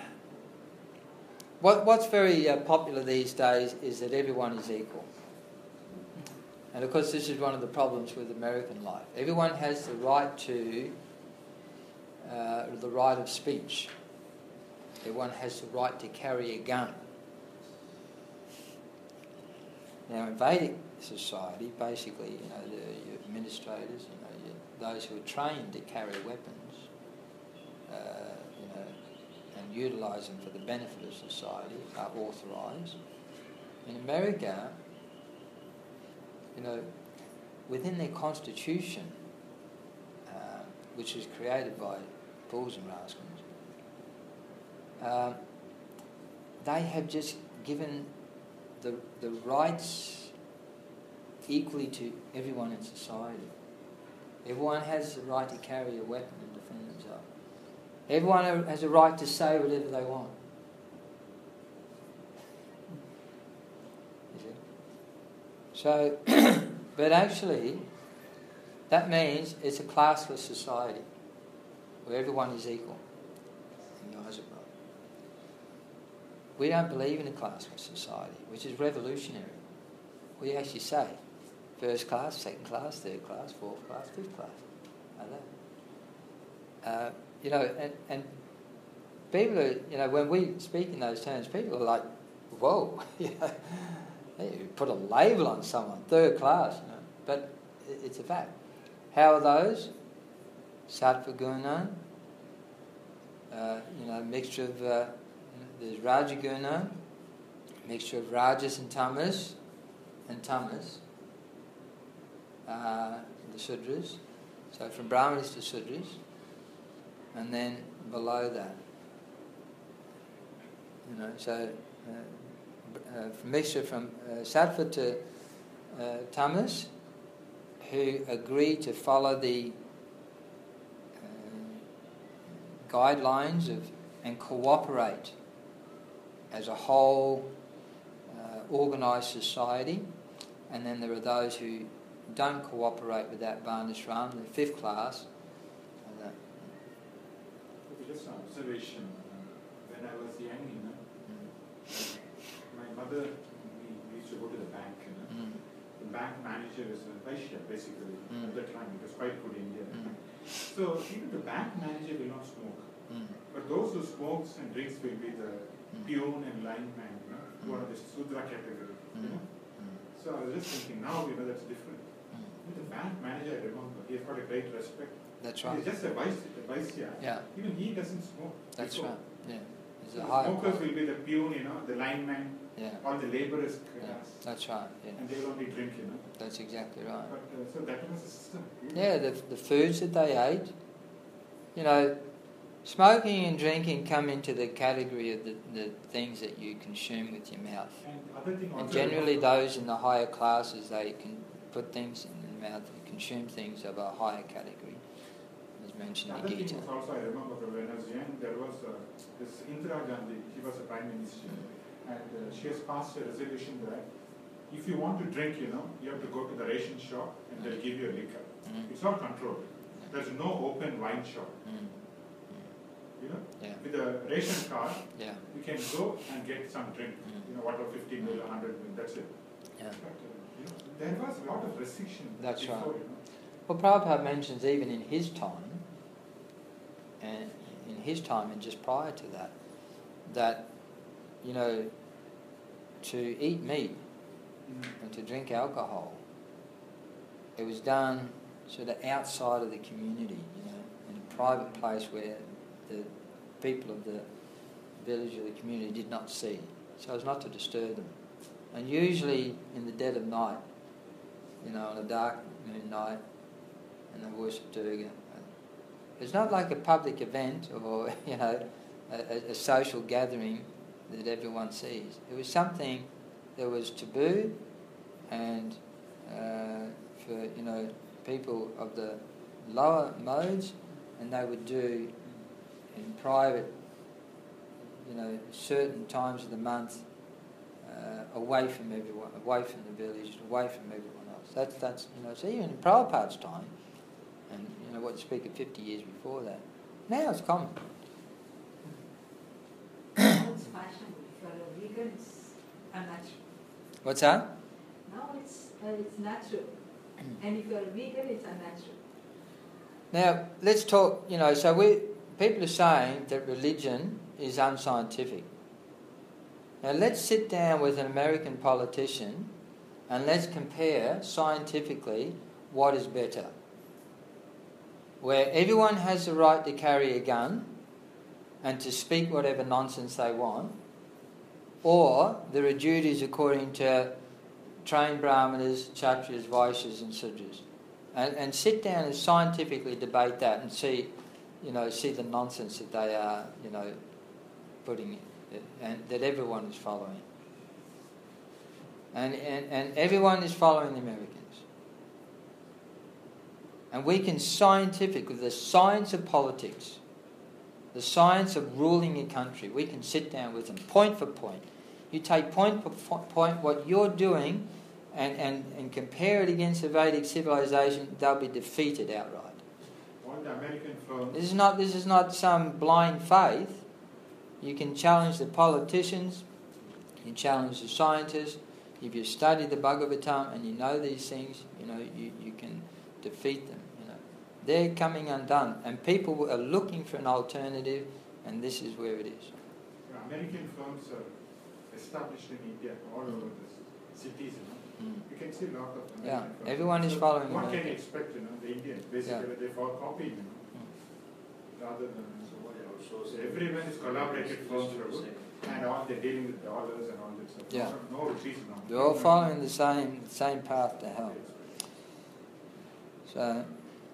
what, what's very uh, popular these days is that everyone is equal. And of course this is one of the problems with American life. Everyone has the right to uh, the right of speech. Everyone has the right to carry a gun. Now in Vedic society, basically, you know, the your administrators, you know, you, those who are trained to carry weapons, uh, you know, and utilise them for the benefit of society are authorised. In America, you know, within their constitution, uh, which was created by Fools and Rascals, uh, they have just given the the rights equally to everyone in society. Everyone has the right to carry a weapon and defend themselves. Everyone has a right to say whatever they want. You see? So, but actually, that means it's a classless society where everyone is equal in the eyes of God. We don't believe in a classless society, which is revolutionary. We actually say first class, second class, third class, fourth class, fifth class. Like that. Uh, you know, and, and people are, you know, when we speak in those terms, people are like, whoa, you know, you put a label on someone, third class, you know, but it's a fact. How are those? Sattva guna, uh, you know, mixture of, uh, there's Rajaguna, mixture of Rajas and Tamas, and Tamas, uh, the Sudras. So from Brahmanas to Sudras, and then below that, you know, so uh, uh, mixture from uh, Sattva to uh, Tamas, who agree to follow the uh, guidelines of and cooperate as a whole uh, organised society, and then there are those who don't cooperate with that Varnashram, the fifth class. Uh, Just an observation. Uh, when I was young, you know, mm. my mother, we, we used to go to the bank, you know. Mm. The bank manager is a Vaishya, basically. Mm. At the time, it was quite good India. Mm. So even the bank manager will not smoke. Mm. But those who smokes and drinks will be the mm. peon and lineman, you know, who are the Sudra category. Mm. You know? Mm. So I was just thinking, now you know that's different. Mm. The bank manager, I remember, he has got a great respect. That's right. He's just a Vaishya. A Vaishya. Yeah. Even he doesn't smoke. That's before. right. Yeah. There's a The higher smokers quality. will be the peon, you know, the lineman, Yeah, all the laborers, yeah, class, that's right. Yeah, and they'll only drink, you know. that's exactly right. But uh, so that was the system. Yeah, the the foods that they ate. You know, smoking and drinking come into the category of the, the things that you consume with your mouth. And other thing And also. generally those in the higher classes, they can put things in their mouth and consume things of a higher category, as mentioned The in other thing Gita. was also, I remember when I was young, there was uh, this Indira Gandhi, she was a prime minister, and uh, she has passed a resolution that if you want to drink, you know, you have to go to the ration shop and they'll give you a liquor. Mm. It's all controlled. There's no open wine shop, Mm. you know. Yeah, With a ration card, yeah, you can go and get some drink, Mm. you know, whatever, fifty mil, one hundred mil, that's it. yeah. But, uh, you know, there was a lot of restriction That's before, right. you know. Well, Prabhupada mentions even in his time, and in his time and just prior to that, that, you know, to eat meat and to drink alcohol, it was done sort of outside of the community, you know, in a private place where the people of the village or the community did not see, so as not to disturb them. And usually in the dead of night, you know, on a dark moon night, and they worship Durga. It's not like a public event or, you know, a, a social gathering that everyone sees. It was something that was taboo, and uh, for, you know, people of the lower modes, and they would do in private, you know, certain times of the month, uh, away from everyone, away from the village, away from everyone else. That's, that's you know, so even in Prabhupada's time, and you know what to speak of fifty years before that. Now it's common. Now it's fashionable. If you are a vegan, it's unnatural. What's that? Now it's uh, it's natural, and if you are a vegan, it's unnatural. Now let's talk. You know, so we people are saying that religion is unscientific. Now let's sit down with an American politician, and let's compare scientifically what is better. Where everyone has the right to carry a gun and to speak whatever nonsense they want, or there are duties according to trained brahmanas, kshatriyas, vaishyas and sudras. And, and sit down and scientifically debate that and see, you know, see the nonsense that they are, you know, putting in, and that everyone is following. And, and, and everyone is following the Americans. And we can scientifically, the science of politics, the science of ruling a country, we can sit down with them point for point. You take point for point what you're doing and, and, and compare it against the Vedic civilization, they'll be defeated outright. All the American firms. This is not, this is not some blind faith. You can challenge the politicians, you can challenge the scientists. If you study the Bhagavatam and you know these things, you know, you, you can defeat them. You know, they're coming undone, and people are looking for an alternative, and this is where it is. American firms are established in India, all over the cities, you know. Mm. You can see a lot of American Yeah, firms. everyone is So following What can America. you expect, you know, the Indians, basically Yeah. they follow copying, you know, rather than, So what I would show so is- everyone is collaborated firms are good, Saying- and all they're dealing with dollars and all that stuff. Yeah. No, no retreat now. They're all following the same same path to hell. So,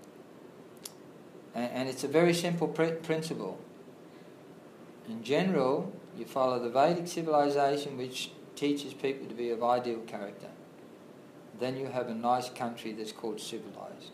and, and it's a very simple pr- principle. In general, you follow the Vedic civilization, which teaches people to be of ideal character. Then you have a nice country that's called civilized.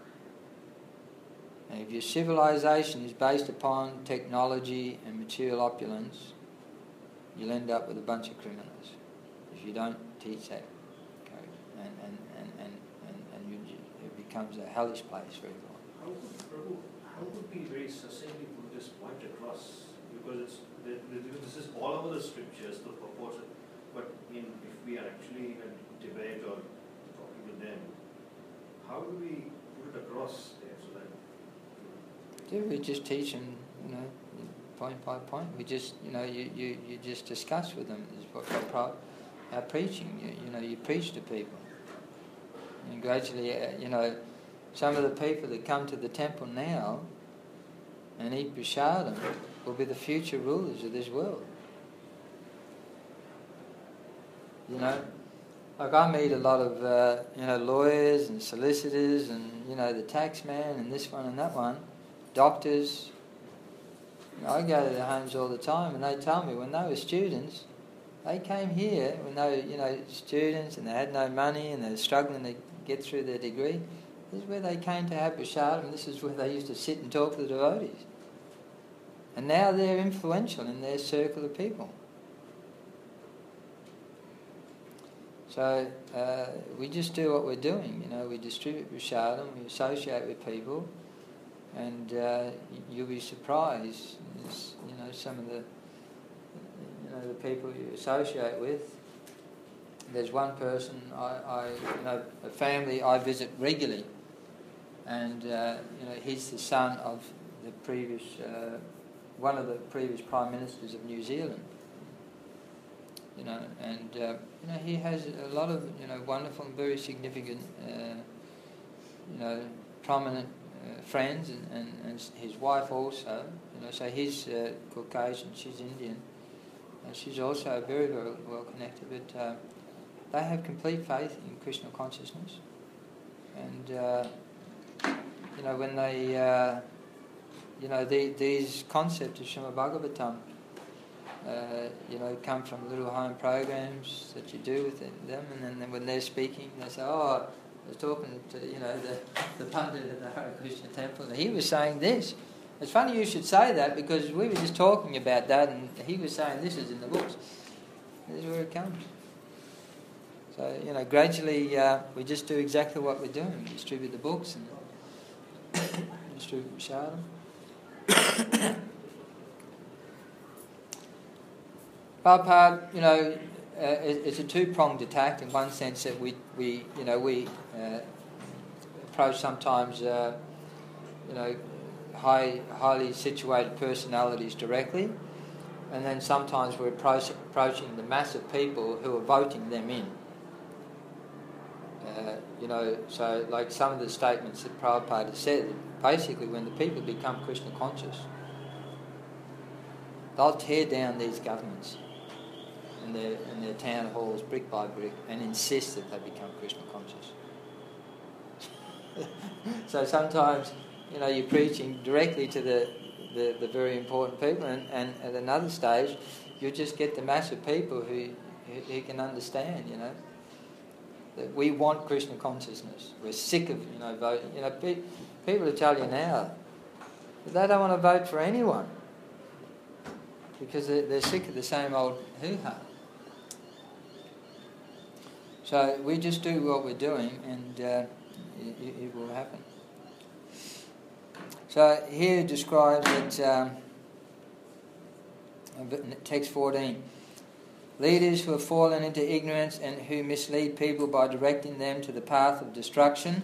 And if your civilization is based upon technology and material opulence, you'll end up with a bunch of criminals if you don't teach that character. And, and, and, and, and, and you, it becomes a hellish place for everyone. How could, Prabhu, how could we very succinctly put this point across? Because it's, the- the- this is all over the scriptures, the purport. But in, if we are actually in a debate or talking with them, how do we put it across there so that? Yeah, we just teach them, you know, point by point. We just, you know, you, you, you just discuss with them. Is what our, pro- our preaching. You, you know, you preach to people, and gradually, uh, you know, some of the people that come to the temple now and eat prasadam, will be the future rulers of this world. You know, like I meet a lot of uh, you know lawyers and solicitors and you know the tax man and this one and that one, doctors. You know, I go to their homes all the time, and they tell me when they were students, they came here when they were you know students and they had no money and they were struggling to get through their degree. This is where they came to have Prashadam, and this is where they used to sit and talk to the devotees. And now they're influential in their circle of people. So uh, we just do what we're doing, you know, we distribute Prashadam, we associate with people, and uh, you'll be surprised, it's, you know, some of the, you know, the people you associate with. There's one person, I, I you know, a family I visit regularly, and uh, you know, he's the son of the previous, uh, one of the previous prime ministers of New Zealand. You know, and uh, you know, he has a lot of you know wonderful and very significant, uh, you know, prominent uh, friends, and, and, and his wife also. You know, so he's uh, Caucasian, she's Indian, and she's also very very well connected. But uh, they have complete faith in Krishna consciousness, and uh, you know when they, uh, you know, the, these concepts of Srimad Bhagavatam. Uh, you know, come from little home programs that you do with them, and then when they're speaking, they say, "Oh, I was talking to you know the the pundit at the Hare Krishna temple, and he was saying this." It's funny you should say that because we were just talking about that, and he was saying this is in the books. This is where it comes. So you know, gradually uh, we just do exactly what we're doing: we distribute the books and distribute Prashadam. Prabhupada, you know, uh, it's a two-pronged attack in one sense that we, we you know, we uh, approach sometimes, uh, you know, high, highly situated personalities directly, and then sometimes we're approach, approaching the mass of people who are voting them in. Uh, you know, so like some of the statements that Prabhupada said, basically when the people become Krishna conscious, they'll tear down these governments in their, in their town halls brick by brick and insist that they become Krishna conscious. So sometimes, you know, you're preaching directly to the, the, the very important people, and, and at another stage you just get the mass of people who, who, who can understand, you know, that we want Krishna consciousness. We're sick of, you know, voting. You know, pe- people will tell you now that they don't want to vote for anyone because they're, they're sick of the same old hoo-ha. So we just do what we're doing, and uh, it, it will happen. So here it describes that, um, text fourteen, leaders who have fallen into ignorance and who mislead people by directing them to the path of destruction,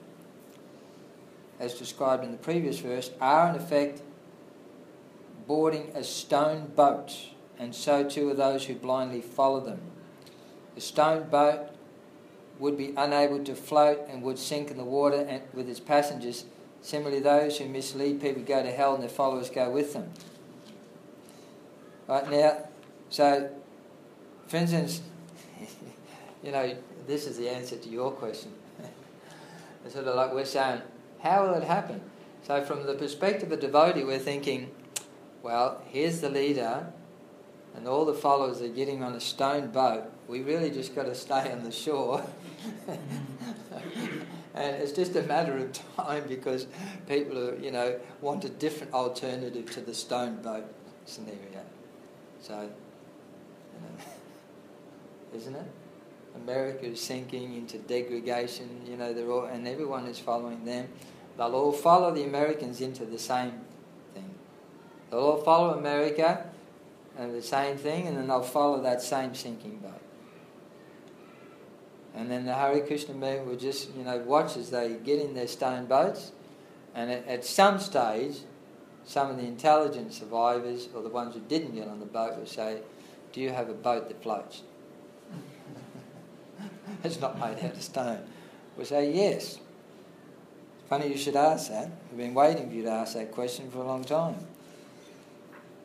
as described in the previous verse, are in effect boarding a stone boat, and so too are those who blindly follow them. The stone boat would be unable to float and would sink in the water and with its passengers. Similarly, those who mislead people go to hell and their followers go with them. Right now, so, for instance, you know, this is the answer to your question. It's sort of like we're saying, how will it happen? So from the perspective of devotee, we're thinking, well, here's the leader, and all the followers are getting on a stone boat. We really just got to stay on the shore. And it's just a matter of time because people are, you know, want a different alternative to the stone boat scenario. So, you know, isn't it? America is sinking into degradation, you know, they're all, and everyone is following them. They'll all follow the Americans into the same thing. They'll all follow America and the same thing, and then they'll follow that same sinking boat. And then the Hare Krishna movement will just, you know, watch as they get in their stone boats, and at, at some stage, some of the intelligent survivors, or the ones who didn't get on the boat, will say, do you have a boat that floats? It's not made out of stone. We'll say, yes. Funny you should ask that. We've been waiting for you to ask that question for a long time.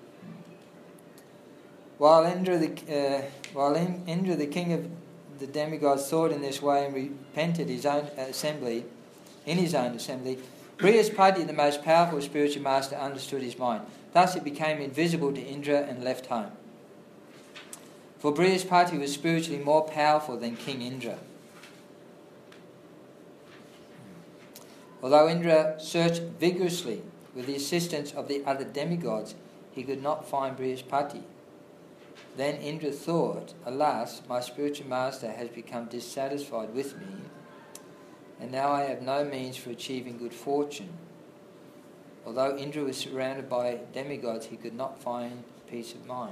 While Indra, the uh, while In- Indra, the king of the demigods, thought in this way and repented his own assembly, in his own assembly, Brihaspati, the most powerful spiritual master, understood his mind. Thus it became invisible to Indra and left home. For Brihaspati was spiritually more powerful than King Indra. Although Indra searched vigorously with the assistance of the other demigods, he could not find Brihaspati. Then Indra thought, alas, my spiritual master has become dissatisfied with me, and now I have no means for achieving good fortune. Although Indra was surrounded by demigods, he could not find peace of mind.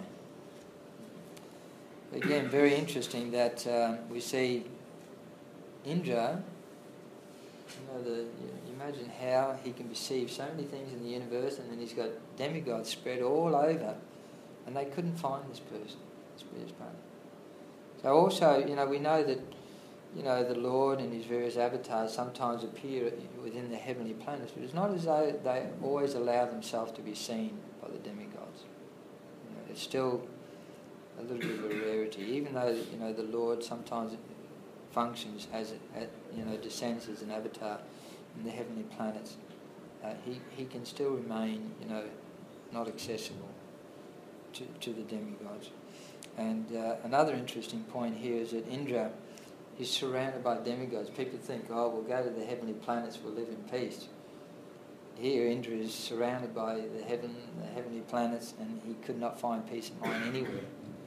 Again, very interesting that uh, we see Indra, you know, the, you imagine how he can perceive so many things in the universe, and then he's got demigods spread all over, and they couldn't find this person, this Brihaspati. So also, you know, we know that, you know, the Lord and his various avatars sometimes appear within the heavenly planets, but it's not as though they always allow themselves to be seen by the demigods. You know, it's still a little bit of a rarity, even though, you know, the Lord sometimes functions as, a, you know, descends as an avatar in the heavenly planets. Uh, he, he can still remain, you know, not accessible to, to the demigods. And uh, another interesting point here is that Indra is surrounded by demigods. People think, oh, we'll go to the heavenly planets, we'll live in peace. Here, Indra is surrounded by the heaven, the heavenly planets, and he could not find peace of mind anywhere.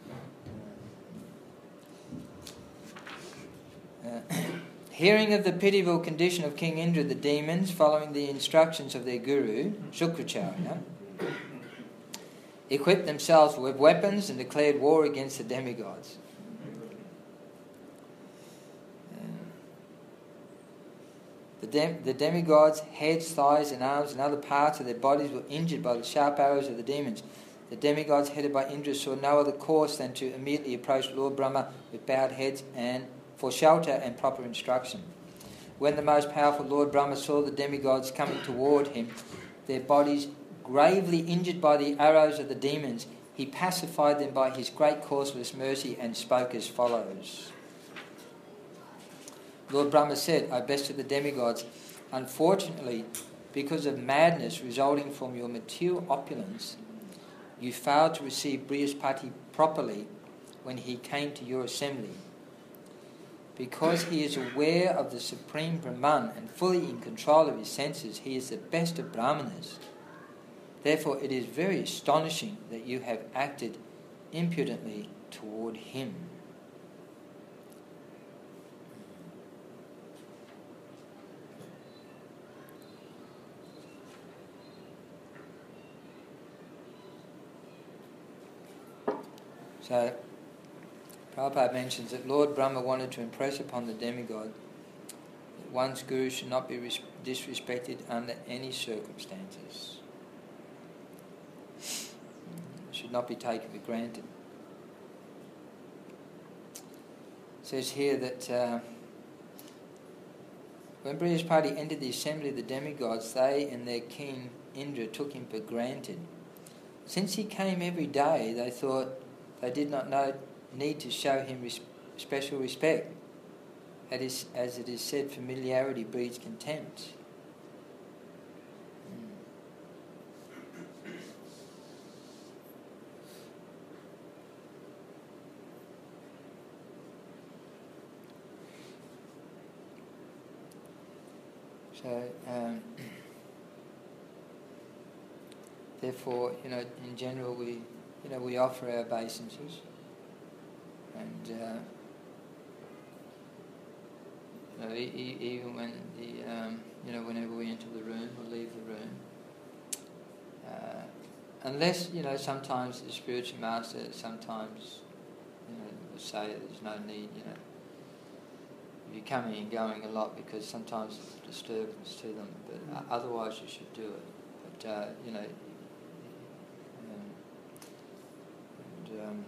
Uh, hearing of the pitiable condition of King Indra, the demons, following the instructions of their guru, Shukracharya, equipped themselves with weapons and declared war against the demigods. The, dem- the demigods' heads, thighs and arms and other parts of their bodies were injured by the sharp arrows of the demons. The demigods, headed by Indra, saw no other course than to immediately approach Lord Brahma with bowed heads and for shelter and proper instruction. When the most powerful Lord Brahma saw the demigods coming toward him, their bodies gravely injured by the arrows of the demons, he pacified them by his great causeless mercy and spoke as follows. Lord Brahma said, O best of the demigods, unfortunately, because of madness resulting from your material opulence, you failed to receive Brihaspati properly when he came to your assembly. Because he is aware of the Supreme Brahman and fully in control of his senses, he is the best of Brahmanas. Therefore, it is very astonishing that you have acted impudently toward him. So, Prabhupada mentions that Lord Brahma wanted to impress upon the demigod that one's guru should not be res- disrespected under any circumstances. Should not be taken for granted. It says here that uh, when Brihaspati entered the assembly of the demigods, they and their king Indra took him for granted. Since he came every day, they thought they did not know, need to show him res- special respect. As, is, as it is said, familiarity breeds contempt. So, um, therefore, you know, in general, we, you know, we offer our obeisances, and uh, you know, e- e- even when the, um, you know, whenever we enter the room or leave the room, uh, unless, you know, sometimes the spiritual master, sometimes, you know, will say there's no need, you know. You're coming and going a lot because sometimes it's a disturbance to them, but uh, otherwise you should do it. But, uh, you know, um, and, um,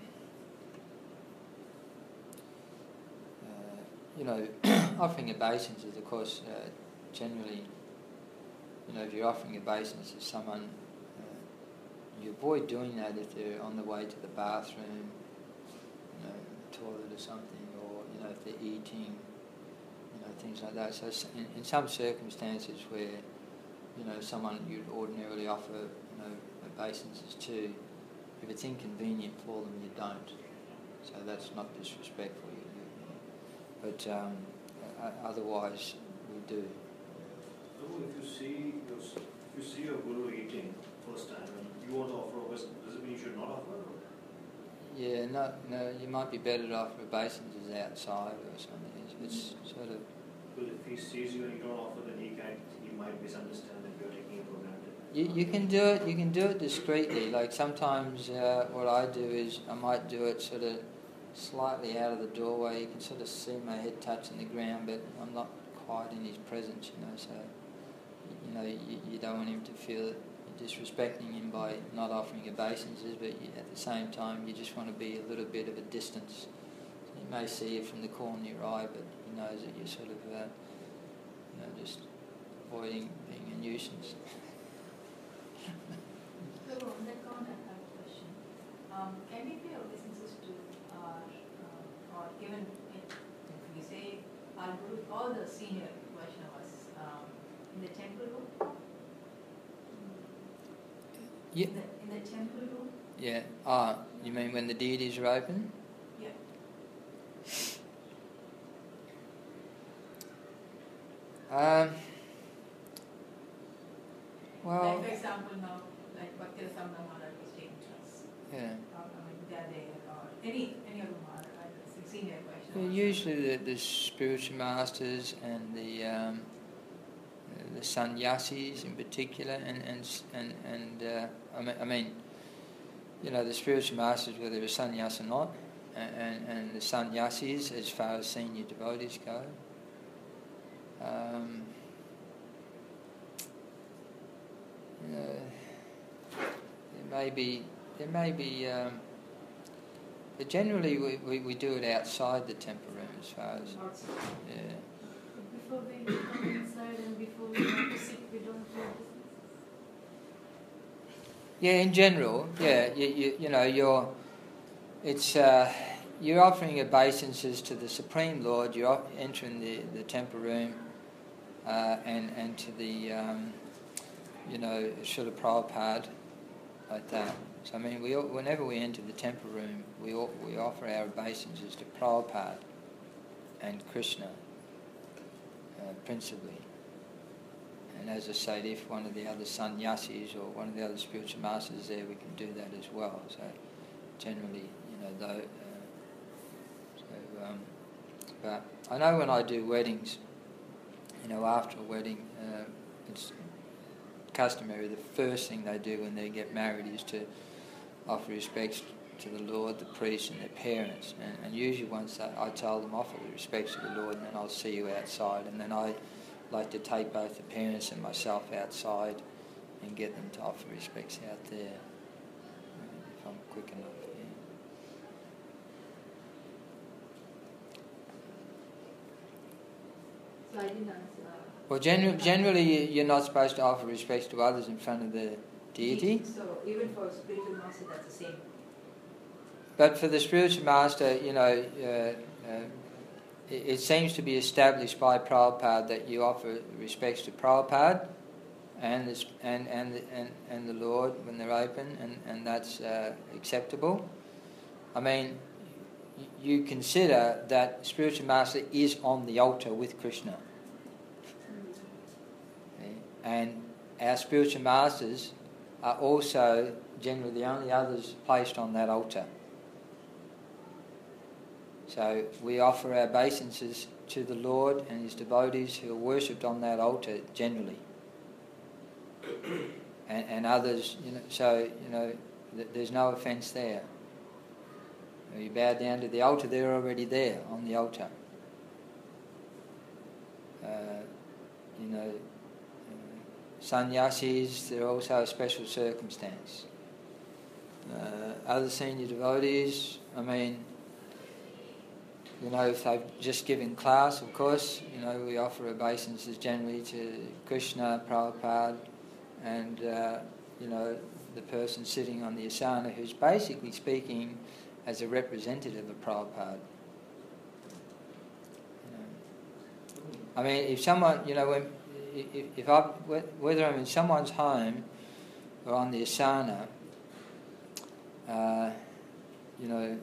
uh, you know, offering obeisances, of course, uh, generally, you know, if you're offering obeisance to someone, uh, you avoid doing that if they're on the way to the bathroom, you know, toilet or something, or you know if they're eating, you know things like that. So in, in some circumstances where you know someone you'd ordinarily offer you know obeisances to, if it's inconvenient for them, you don't. So that's not disrespectful. You, you, but um, uh, otherwise, we do. So if you see your, if you see your guru eating first time and you want to offer obeisance, does it mean you should not offer? Yeah, no, no. You might be better to offer obeisances outside or something. It's, it's sort of. Well, if he sees you and you don't offer, then he can he might misunderstand that you're taking it for granted. You you can do it. You can do it discreetly. Like sometimes, uh, what I do is I might do it sort of slightly out of the doorway. You can sort of see my head touching the ground, but I'm not quite in his presence. You know, so you know you, you don't want him to feel that you're disrespecting him by not offering obeisances, but you, at the same time you just want to be a little bit of a distance. He may see you from the corner of your eye, but he knows that you're sort of uh, you know just avoiding being a nuisance. So on that count, I have a question. Um, can we pay obeisances to our, uh, or given, if we say our guru or the senior Vaishnavas um, in the temple room? Yeah. In the, in the temple room? Yeah. Ah, you mean when the deities are open? Yeah. Um. Well. Like for example now, like Bhakti Rasamrita Maharaj is taking class. Yeah. Or, I mean, they are there, or any, any of the Maharaj, like senior Well, Vaishnavas. usually the, the spiritual masters and the um, the sannyasis in particular, and and and, and uh, I mean, I mean, you know, the spiritual masters, whether they're sannyas or not, and, and, and the sannyasis as far as senior devotees go. Um, you know, there may be there may be. Um, But generally, we, we, we do it outside the temple room as far as Outside. yeah. Before we come inside and before we want to sit, we don't do business. Yeah, in general, yeah, you you, you know you're it's uh, you're offering obeisances to the Supreme Lord. You're entering the, the temple room uh, and and to the um, you know Srila Prabhupada like that. So I mean, we whenever we enter the temple room, we we offer our obeisances to Prabhupada and Krishna uh, principally. And as I said, if one of the other sannyasis or one of the other spiritual masters is there, we can do that as well. So generally, you know, though. Uh, so, um, but I know when I do weddings, you know, after a wedding, uh, it's customary. The first thing they do when they get married is to offer respects to the Lord, the priest, and their parents. And, and usually once I, I tell them offer the respects to the Lord, and then I'll see you outside. And then I like to take both the parents and myself outside and get them to offer respects out there, if I'm quick enough. Yeah. So I didn't answer. Well, generally, generally you're not supposed to offer respects to others in front of the deity. So even for spiritual master, that's the same. But for the spiritual master, you know, uh, uh, it, it seems to be established by Prabhupada that you offer respects to Prabhupada and the, and, and, the, and, and the Lord when they're open, and, and that's uh, acceptable. I mean, you consider that spiritual master is on the altar with Krishna. Okay? And our spiritual masters are also generally the only others placed on that altar. So we offer our obeisances to the Lord and His devotees who are worshipped on that altar generally. And, and others, you know, so, you know, th- there's no offence there. You bow down to the altar, they're already there on the altar. Uh, you know, uh, sannyasis, they're also a special circumstance. Uh, other senior devotees, I mean, you know, if they've just given class, of course, you know, we offer obeisances generally to Krishna, Prabhupada, and, uh, you know, the person sitting on the asana who's basically speaking as a representative of Prabhupada. You know. I mean, if someone, you know, when, if, if I, whether I'm in someone's home or on the asana, uh, you know,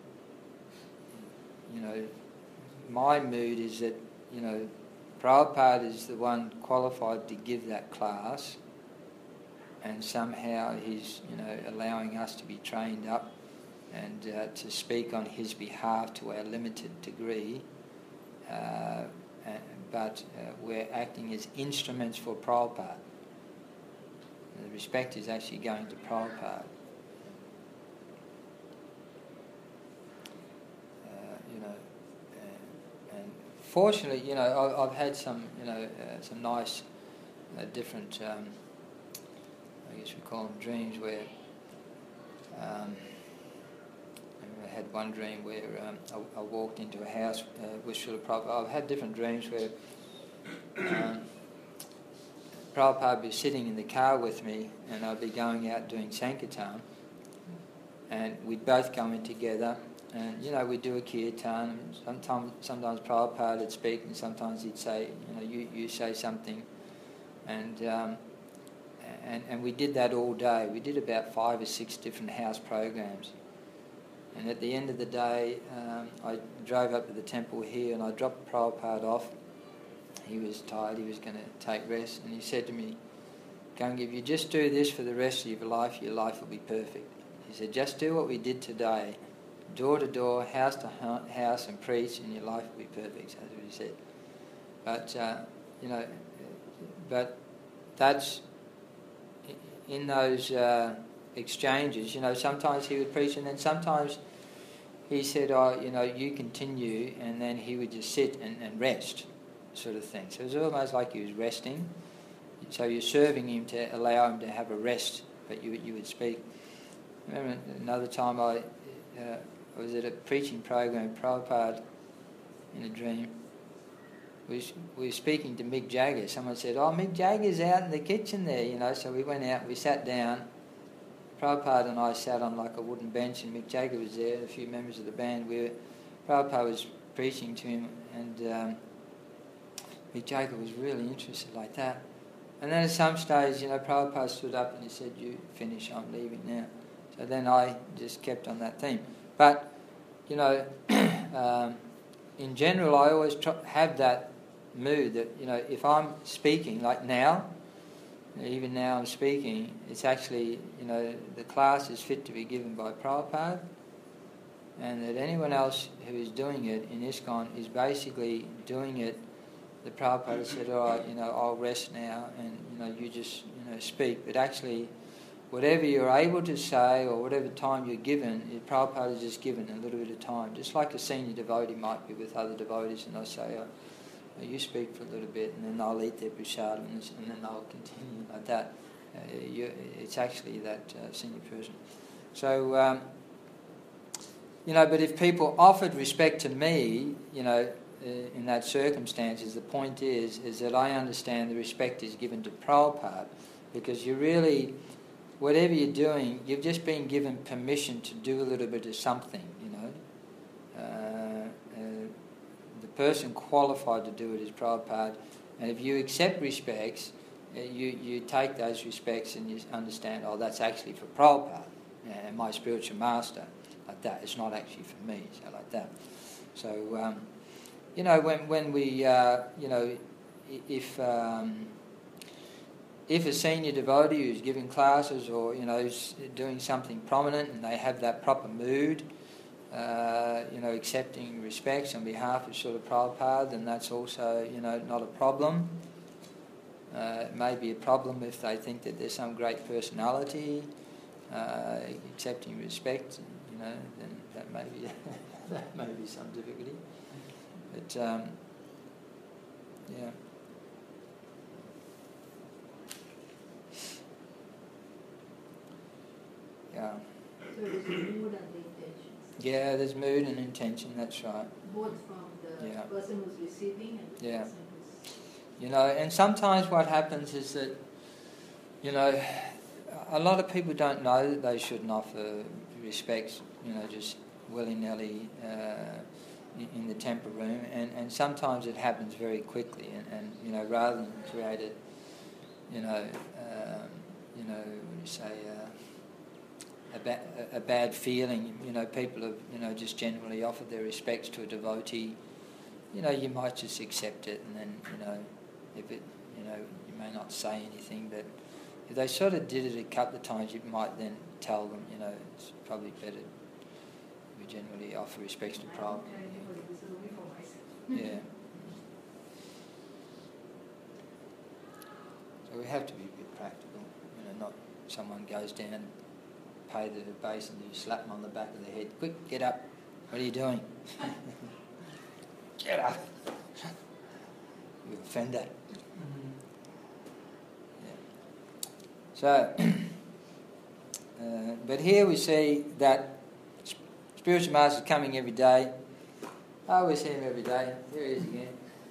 you know, my mood is that, you know, Prabhupada is the one qualified to give that class, and somehow he's, you know, allowing us to be trained up and uh, to speak on his behalf to our limited degree, uh, but uh, we're acting as instruments for Prabhupada. The respect is actually going to Prabhupada. Fortunately, you know, I've had some, you know, uh, some nice, uh, different, um, I guess we call them dreams, where um, I had one dream where um, I, I walked into a house uh, with Srila Prabhupada. I've had different dreams where um, Prabhupada would be sitting in the car with me, and I'd be going out doing Sankirtan, and we'd both go in together. And, you know, we'd do a kirtan, and sometimes, sometimes Prabhupada would speak, and sometimes he'd say, you know, you, you say something. And, um, and and we did that all day. We did about five or six different house programs. And at the end of the day, um, I drove up to the temple here, and I dropped Prabhupada off. He was tired, he was going to take rest, and he said to me, Gangi, if you just do this for the rest of your life, your life will be perfect. He said, just do what we did today. Door to door, house to house, and preach, and your life will be perfect. That's what he said. But uh, you know, but that's in those uh, exchanges. You know, sometimes he would preach, and then sometimes he said, "Oh, you know, you continue," and then he would just sit and, and rest, sort of thing. So it was almost like he was resting. So you're serving him to allow him to have a rest, but you you would speak. I remember another time I. Uh, I was at a preaching program, Prabhupada, in a dream. We, we were speaking to Mick Jagger. Someone said, oh, Mick Jagger's out in the kitchen there, you know. So we went out, we sat down. Prabhupada and I sat on like a wooden bench, and Mick Jagger was there, a few members of the band. We were, Prabhupada was preaching to him, and um, Mick Jagger was really interested like that. And then at some stage, you know, Prabhupada stood up and he said, you finish, I'm leaving now. So then I just kept on that theme. But, you know, um, in general, I always try, have that mood that, you know, if I'm speaking, like now, even now I'm speaking, it's actually, you know, the class is fit to be given by Prabhupada, and that anyone else who is doing it in ISKCON is basically doing it. The Prabhupada said, all right, you know, I'll rest now, and, you know, you just, you know, speak. But actually, whatever you're able to say or whatever time you're given, Prabhupada is just given a little bit of time. Just like a senior devotee might be with other devotees, and they'll say, oh, you speak for a little bit, and then they'll eat their prasadam, and then they'll continue like that. Uh, you, it's actually that uh, senior person. So, um, you know, but if people offered respect to me, you know, uh, in that circumstances, the point is, is that I understand the respect is given to Prabhupada, because you really... whatever you're doing, you've just been given permission to do a little bit of something, you know. Uh, uh, the person qualified to do it is Prabhupada, and if you accept respects, uh, you, you take those respects and you understand, oh, that's actually for Prabhupada, uh, my spiritual master, like that. It's not actually for me, so like that. So, um, you know, when, when we, uh, you know, if... Um, If a senior devotee who's giving classes or, you know, is doing something prominent and they have that proper mood, uh, you know, accepting respects on behalf of Srila Prabhupada, then that's also, you know, not a problem. Uh, it may be a problem if they think that there's some great personality, uh, accepting respect, you know, then that may be, that may be some difficulty. But, um, yeah. Yeah. So there's mood and the intentions. Yeah, there's mood and intention, that's right. Both from the Yeah. person who's receiving and the Yeah. person who's... You know, and sometimes what happens is that, you know, a lot of people don't know that they shouldn't offer respects, you know, just willy-nilly uh, in, in the temple room, and, and sometimes it happens very quickly, and, and you know, rather than create a, you know, um, you know, what do you say, uh, a, ba- a bad feeling, you know, people have, you know, just generally offered their respects to a devotee, you know, you might just accept it, and then, you know, if it, you know, you may not say anything, but if they sort of did it a couple of times, you might then tell them, you know, it's probably better. We generally offer respects to Prabhupada. Yeah. So we have to be a bit practical, you know, not someone goes down, pay the basin, you slap them on the back of the head. Quick, get up. What are you doing? Get up. You offender. So, uh, but here we see that spiritual master is coming every day. I always see him every day. Here he is again.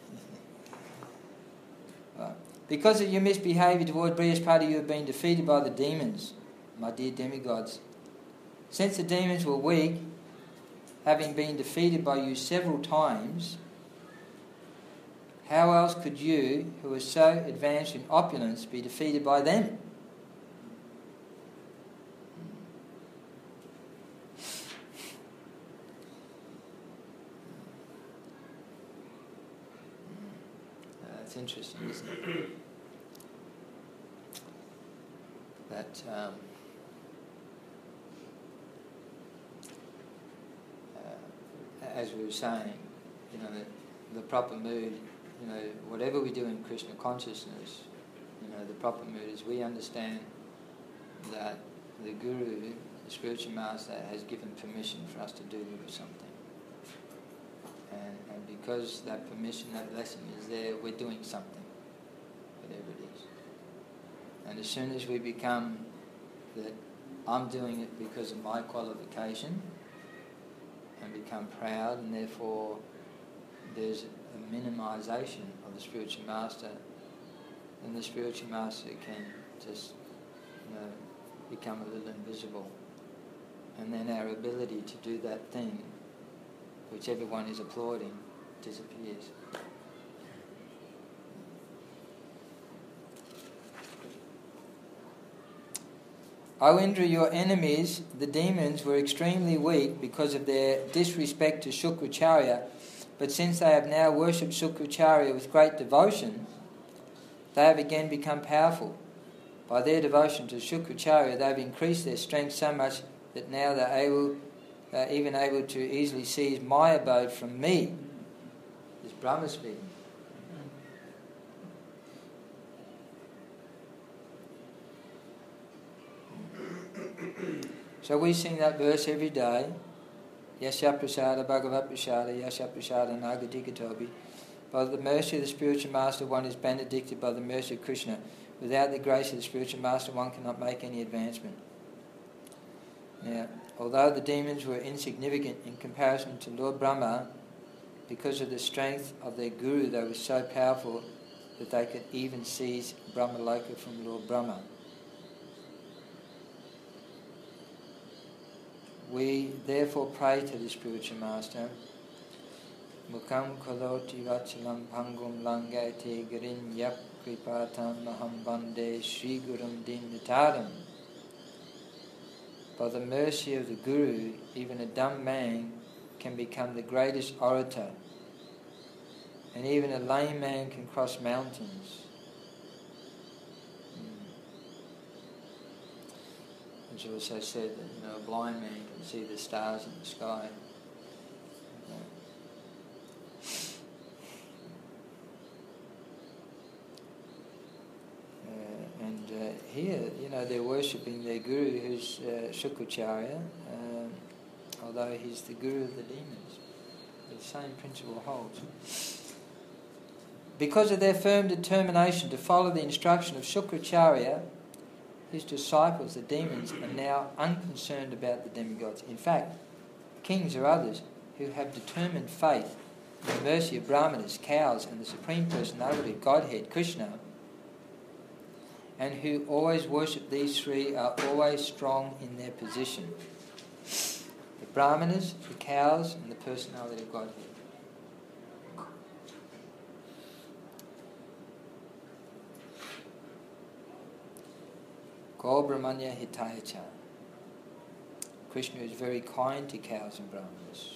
Right. Because of your misbehaviour toward Brihaspati, you have been defeated by the demons, my dear demigods. Since the demons were weak, having been defeated by you several times, how else could you, who are so advanced in opulence, be defeated by them? It's interesting, isn't it? That um, uh, as we were saying, you know, the, the proper mood, you know, whatever we do in Krishna consciousness, you know, the proper mood is we understand that the Guru, the spiritual master, has given permission for us to do something. And, and because that permission, that blessing is there, we're doing something, whatever it is. And as soon as we become that I'm doing it because of my qualification, and become proud, and therefore there's a minimization of the spiritual master, then the spiritual master can just, you know, become a little invisible. And then our ability to do that thing which everyone is applauding disappears. O Indra, your enemies, the demons, were extremely weak because of their disrespect to Shukracharya, but since they have now worshipped Shukracharya with great devotion, they have again become powerful. By their devotion to Shukracharya, they have increased their strength so much that now they are able, uh, even able to easily seize my abode from me. This is Brahma speaking. So we sing that verse every day. Yasya prasada bhagavat prasada yasya prasada nagadikatobi. By the mercy of the spiritual master, one is benedicted by the mercy of Krishna. Without the grace of the spiritual master, one cannot make any advancement. Now, although the demons were insignificant in comparison to Lord Brahma, because of the strength of their guru, they were so powerful that they could even seize Brahmaloka from Lord Brahma. We therefore pray to the spiritual master. Mukam kaloti vachalam pangum langate garin yap kripatam maham bande Sri Gurum Dinataram. By the mercy of the Guru, even a dumb man can become the greatest orator, and even a lame man can cross mountains. It's also said that, you know, a blind man can see the stars in the sky. Uh, and uh, here, you know, they're worshipping their guru, who's uh, Shukracharya, um, although he's the guru of the demons. The same principle holds. Because of their firm determination to follow the instruction of Shukracharya, his disciples, the demons, are now unconcerned about the demigods. In fact, kings or others who have determined faith in the mercy of Brahmanas, cows, and the Supreme Personality of Godhead, Krishna, and who always worship these three are always strong in their position. The Brahmanas, the cows, and the personality of Godhead. Go Brahmanya Hitayacha. Krishna is very kind to cows and Brahmanas.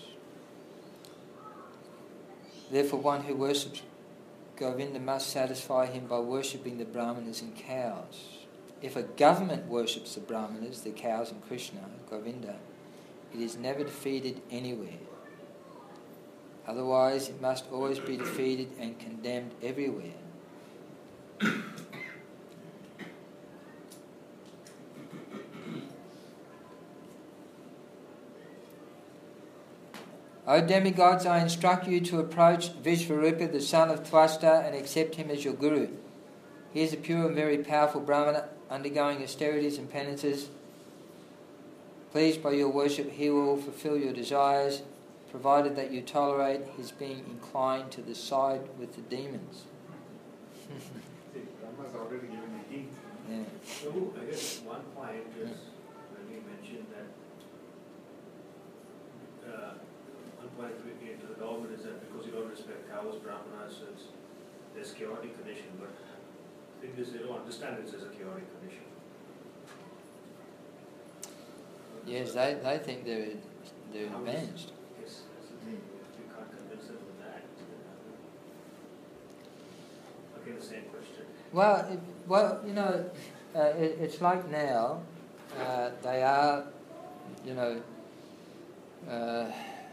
Therefore, one who worships Govinda must satisfy him by worshipping the Brahmanas and cows. If a government worships the Brahmanas, the cows and Krishna, Govinda, it is never defeated anywhere. Otherwise, it must always be defeated and condemned everywhere. O demigods, I instruct you to approach Vishvarupa, the son of Twasta, and accept him as your guru. He is a pure and very powerful Brahmana, undergoing austerities and penances. Pleased by your worship, he will fulfill your desires, provided that you tolerate his being inclined to the side with the demons. See, Brahma's already given a hint. Yeah. So, I guess one point is when you mentioned that uh, one point into the dogma is that because you don't respect cows, Brahmanas, so it's, there's chaotic condition, but the thing is they don't understand it as a chaotic condition. Yes, they, they think they're, they're How is- advanced. Yes, that's the thing. If you can't convince them of that. Okay, the same question. Well, it, well, you know, uh, it, it's like now, uh, they are, you know, uh,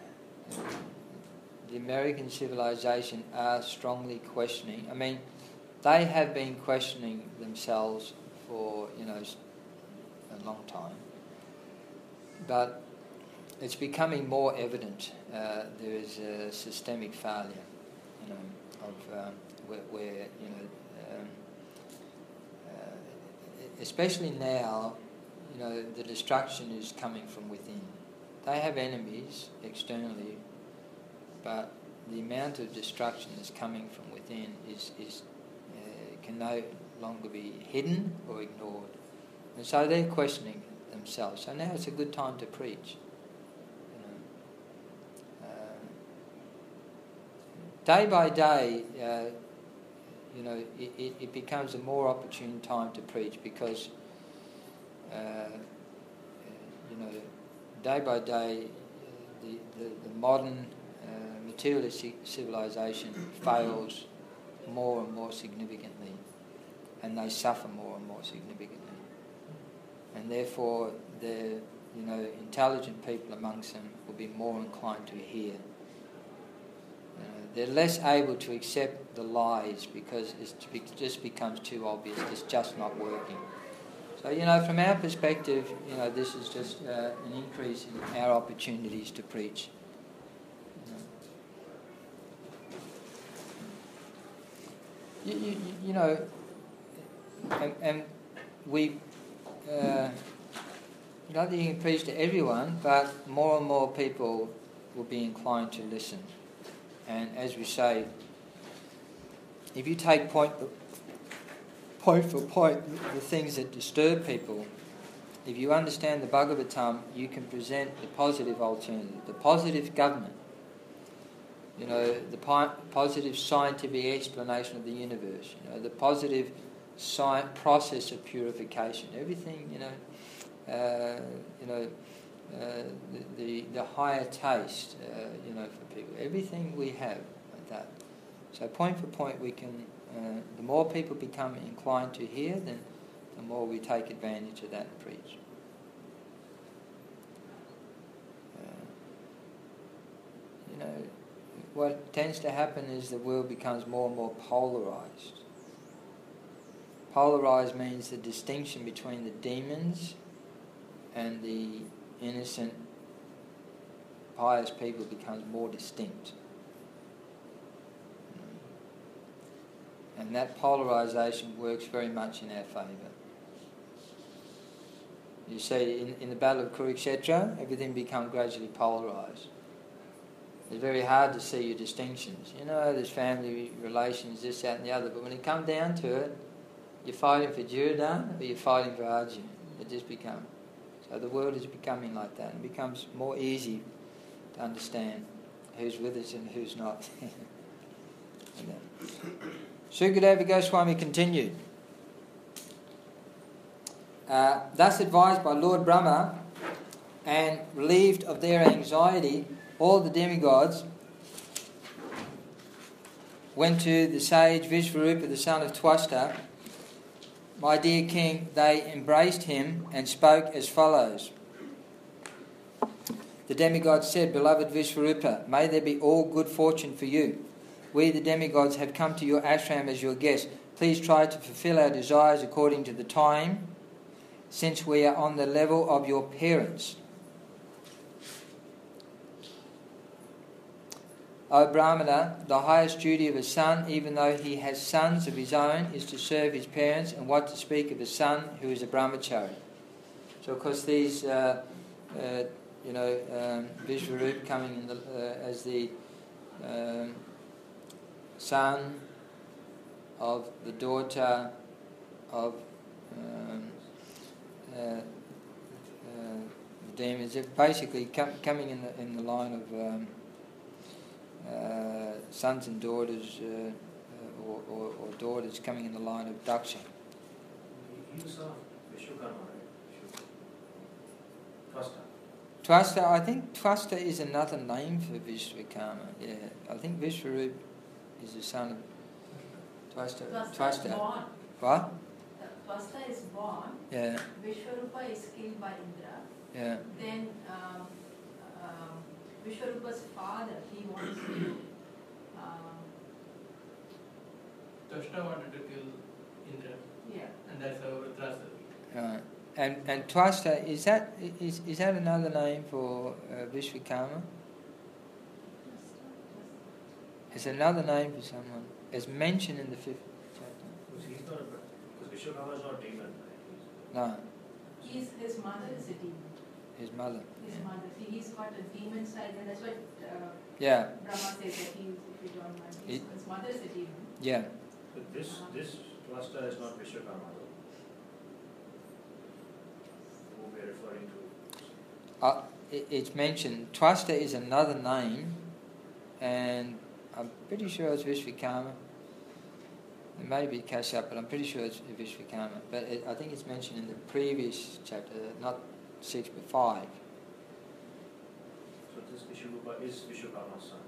the American civilization are strongly questioning. I mean, they have been questioning themselves for, you know, a long time. But it's becoming more evident uh, there is a systemic failure, you know, of um, where, where, you know, um, uh, especially now, you know, the destruction is coming from within. They have enemies externally, but the amount of destruction that's coming from within is, is uh, can no longer be hidden or ignored. And so they're questioning themselves. So now it's a good time to preach. You know, uh, day by day, uh, you know, it, it, it becomes a more opportune time to preach because, uh, you know, day by day, the, the, the modern uh, materialist civilization fails more and more significantly, and they suffer more and more significantly. And therefore, the you know intelligent people amongst them will be more inclined to hear. You know, they're less able to accept the lies because it just becomes too obvious. It's just not working. So you know, from our perspective, you know, this is just uh, an increase in our opportunities to preach. You know, you, you, you know and, and we. Uh, not that you can preach to everyone, but more and more people will be inclined to listen. And as we say, if you take point point for point the things that disturb people, if you understand the Bhagavatam, you can present the positive alternative, the positive government. You know, the po- positive scientific explanation of the universe. You know, the positive science process of purification. Everything, you know, uh, you know, uh, the, the the higher taste, uh, you know, for people. Everything we have like that. So point for point, we can. Uh, the more people become inclined to hear, then the more we take advantage of that and preach. Uh, you know, what tends to happen is the world becomes more and more polarized. Polarized means the distinction between the demons and the innocent, pious people becomes more distinct. And that polarization works very much in our favour. You see, in, in the Battle of Kurukshetra, everything becomes gradually polarized. It's very hard to see your distinctions. You know, there's family relations, this, that and the other, but when it comes down to it, you're fighting for Duryodhana or you're fighting for Arjuna. It just becomes. So the world is becoming like that. It becomes more easy to understand who's with us and who's not. Sukadeva Goswami continued. Uh, thus advised by Lord Brahma and relieved of their anxiety, all the demigods went to the sage Vishvarupa, the son of Twasta. My dear king, they embraced him and spoke as follows. The demigods said, Beloved Vishvarupa, may there be all good fortune for you. We, the demigods, have come to your ashram as your guests. Please try to fulfill our desires according to the time, since we are on the level of your parents. O Brahmana, the highest duty of a son, even though he has sons of his own, is to serve his parents, and what to speak of a son who is a brahmachari. So, of course, these, uh, uh, you know, um, Vishvarupa coming in the, uh, as the um, son of the daughter of um, uh, uh, demons, basically com- coming in the in the line of um, uh, sons and daughters, uh, uh, or, or, or daughters coming in the line of Daksha. You saw Vishwakarma, right? Twasta. Twasta, I think Twasta is another name for Vishwakarma. Yeah, I think Vishwarup is the son of Twasta. Twasta is born. What? Twasta is born. Yeah. Vishwarupa is killed by Indra. Yeah. Then um, um, Vishwarupa's father, he wants to. Um, Twasta wanted to kill Indra, yeah. and that's how Rudrasura. Right. And and Twasta, is that is is that another name for uh, Vishwakarma? It's another name for someone. It's mentioned in the fifth chapter. Because he's not a because Vishwakarma is not demon, right? No, He's, his mother is a demon. his mother. His Yeah. mother. See, he's got a demon side, and that's what uh, Yeah. Brahma says that he, if you don't mind, his, It- his mother is a demon. Yeah. But this this Twasta is not Vishwakarma, though. Who we are referring to. Uh, it, it's mentioned. Twasta is another name, and I'm pretty sure it's Vishwakarma. It may be Kashyap, but I'm pretty sure it's Vishwakarma. But it, I think it's mentioned in the previous chapter, not six but five. So this Vishwarupa is Vishwakarma's son.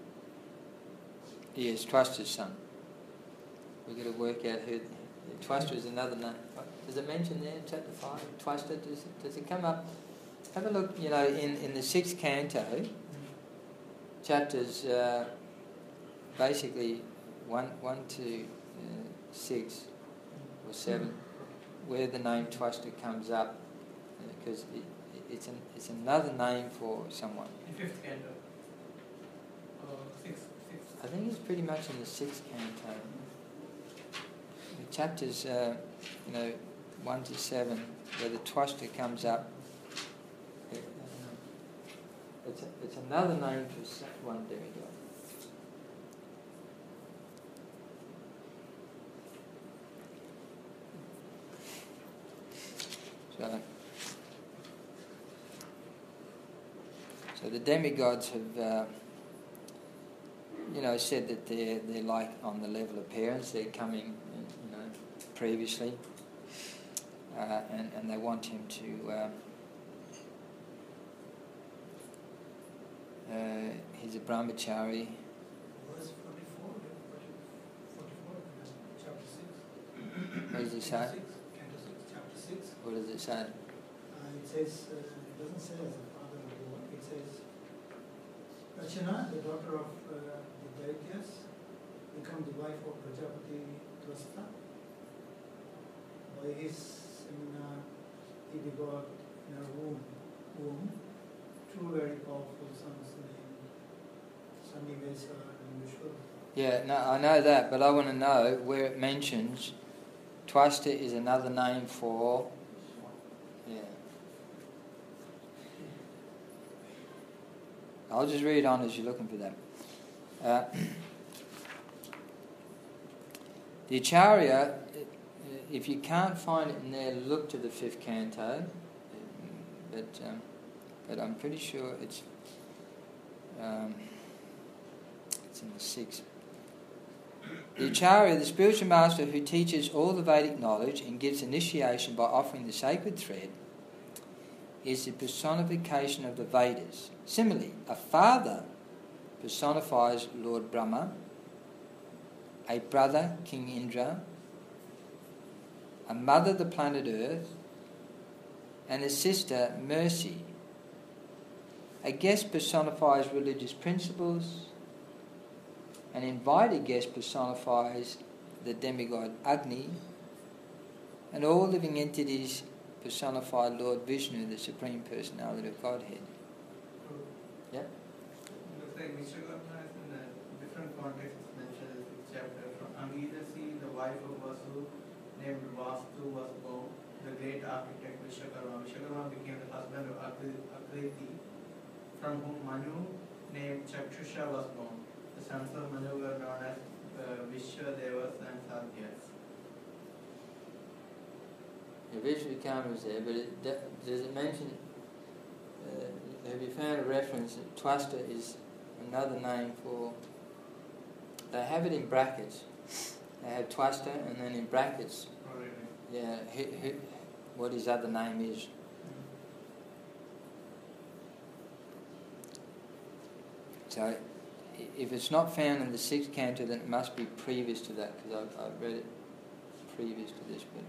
He is Twasta's son. We've got to work out who. Twasta is another name. Does it mention there in chapter five? Twasta, does it, does it come up? Have a look, you know, in, in the sixth canto, chapters uh, basically one, one to uh, six or seven, where the name Twasta comes up, because uh, it, it's, an, it's another name for someone. In fifth canto. Uh, sixth, sixth. I think it's pretty much in the sixth canto. The chapters, uh, you know, one to seven, where the Twasta comes up. It's, a, it's another name for one demigod. So, so the demigods have, uh, you know, said that they're they're like on the level of parents. They're coming, you know, previously, uh, and and they want him to. Um, uh, he's a brahmachari. Verse forty-four, forty-four, chapter six. What does it say? Canto six, chapter six. What does it say? Uh, it says, uh, it doesn't say as a father of the one, it says, Rachana, the daughter of uh, the Daityas, become the wife of Prajapati Twasta. By his seminar, he begot in her womb, womb two very powerful sons named Sannivesa and Vishwarupa. Yeah, no, I know that, but I want to know where it mentions Twasta is another name for. Yeah. I'll just read on as you're looking for that. Uh, the Acharya, if you can't find it in there, look to the fifth canto. But um, but I'm pretty sure it's um, it's in the sixth. The Acharya, the spiritual master who teaches all the Vedic knowledge and gives initiation by offering the sacred thread, is the personification of the Vedas. Similarly, a father personifies Lord Brahma, a brother King Indra, a mother the planet Earth, and a sister Mercy. A guest personifies religious principles. An invited guest personifies the demigod Agni, and all living entities personify Lord Vishnu, the Supreme Personality of Godhead. Yeah? Looks like Vishwakarma is in a different context mentioned in this chapter. From Angidasi, the wife of Vasu, named Vastu, was born. The great architect Vishwakarma. Vishwakarma became the husband of Akriti, from whom Manu, named Chakshusha, was born. The sons of Manu were known as uh, Vishwadevas and Sadhyas. Yeah, Vishwakarma is there, but it, does it mention, uh, have you found a reference that Twasta is another name for, they have it in brackets. They have Twasta and then in brackets, Oh, really? yeah, who, who, what his other name is. So, i- if it's not found in the sixth canto, then it must be previous to that, because I've, I've read it previous to this bit.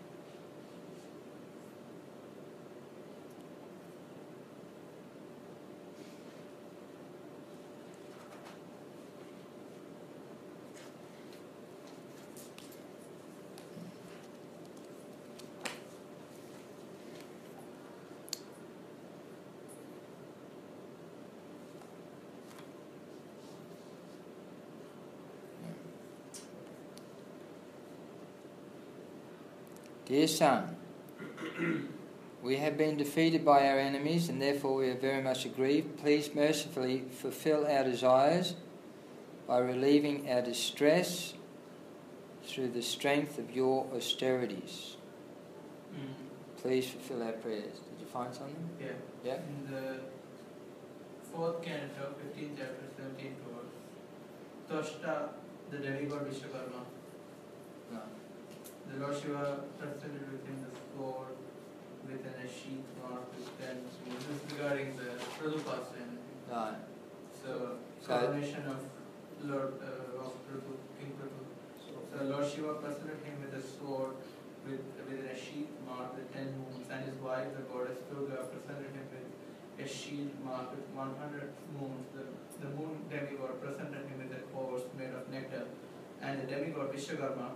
Dear son, we have been defeated by our enemies and therefore we are very much aggrieved. Please mercifully fulfill our desires by relieving our distress through the strength of your austerities. Mm. Please fulfill our prayers. Did you find something? Yeah. Yeah? In the fourth canto, fifteenth chapter, seventeenth verse, Toshta, the demigod Vishwakarma, No. the Lord Shiva presented with him the sword within a sheath marked with ten smooth. This is regarding the Prabhupada and No. so So- coronation of Lord uh, of Prabhu, King Prabhu. So Lord Shiva presented him with a sword with within a sheath marked with ten moons, and his wife, the goddess Durga, presented him with a shield marked with one hundred moons. The, the moon demigod presented him with a horse made of nectar, and the demigod Vishwakarma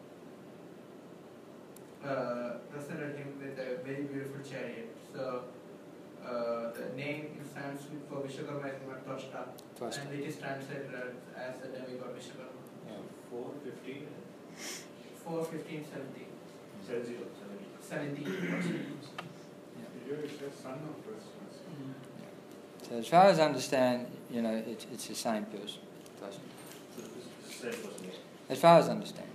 uh, presented him with a very beautiful chariot. So uh, the name in Sanskrit for Vishwakarma is Toshta, Twasta. and it is translated as the demigod Vishwakarma. Yeah. Four, fifteen, four, fifteen, seventeen. seven zero, seventy. seventeen. Here it says son of Krishna. So as far as I understand, you know, it's, it's the same person. Twasta. So this is the same person. As far as I understand.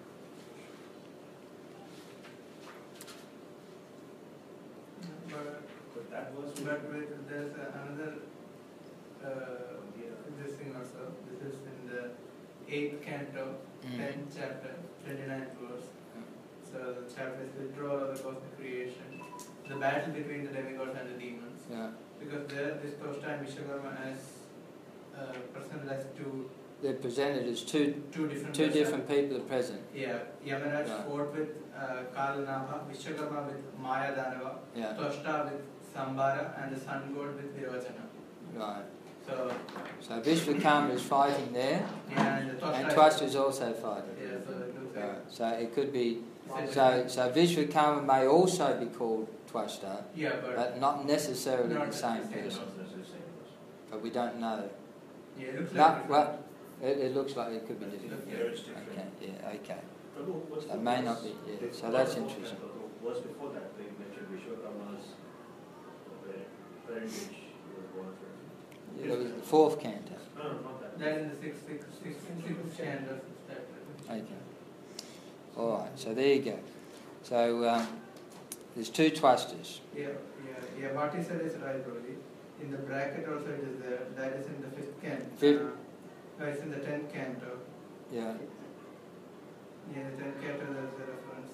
But, But that was. but with, there's another uh, this thing also. This is in the eighth canto, Mm. tenth chapter, twenty-ninth verse. So the chapter is withdrawal of the cosmic creation, the battle between the demigods and the demons. Yeah. Because there, this Toshta and Vishwakarma as uh, presented as two They're presented as two two different two person- different people are present. Yeah, Yamaraj Yeah. fought with uh, Kalanabha, Vishwakarma with Maya Danava, Yeah. Toshta with Sambara, and the sun god with Virvachana. Right. So, So Vishwakarma is fighting there, yeah, and the Toshta and Twasta is also fighting. Yeah, so it looks Right. like. So it could be. It's So so Vishwakarma may also be called Twasta, Yeah, but. but not necessarily Not the same necessarily. person. Not necessarily the same person. But we don't know. Yeah, it looks No, like. well, it, it looks like it could be different. Yeah, it's different. Okay. Yeah. Okay. Prabhu, what's So the it may verse? not be. Yeah. The So that's verse before interesting. that, Prabhu, verse before that, they mentioned Vishwakarma's parentage. You were born from. Yeah, that was the fourth canto. No, no, not that. That in the sixth, sixth, sixth, sixth chapter. Okay. All right. So there you go. So um, there's two twasters. Yeah, yeah, yeah. What he said is right, Brody. In the bracket also it is there. That is in the fifth canto. Fifth. Uh, no, it's in the tenth canto. Yeah. Yeah, the tenth canto there is a reference.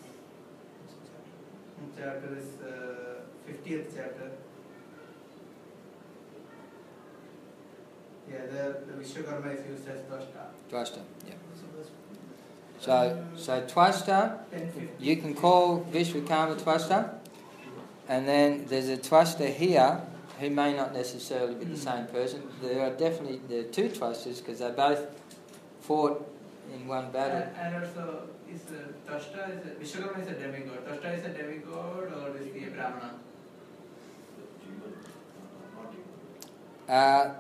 Chapter is uh, fiftieth chapter. Yeah, the, the Vishwakarma is used as Twasta. Twasta, yeah. So that's So, so Twasta, ten fifty. you can call Vishwakarma Twasta, and then there's a Twasta here who may not necessarily be the same person. There are definitely there are two Twastas because they both fought in one battle. And, and also, is uh, Twasta is a, Vishwakarma is a demigod. Twasta is a demigod or is he a Brahmana? Uh,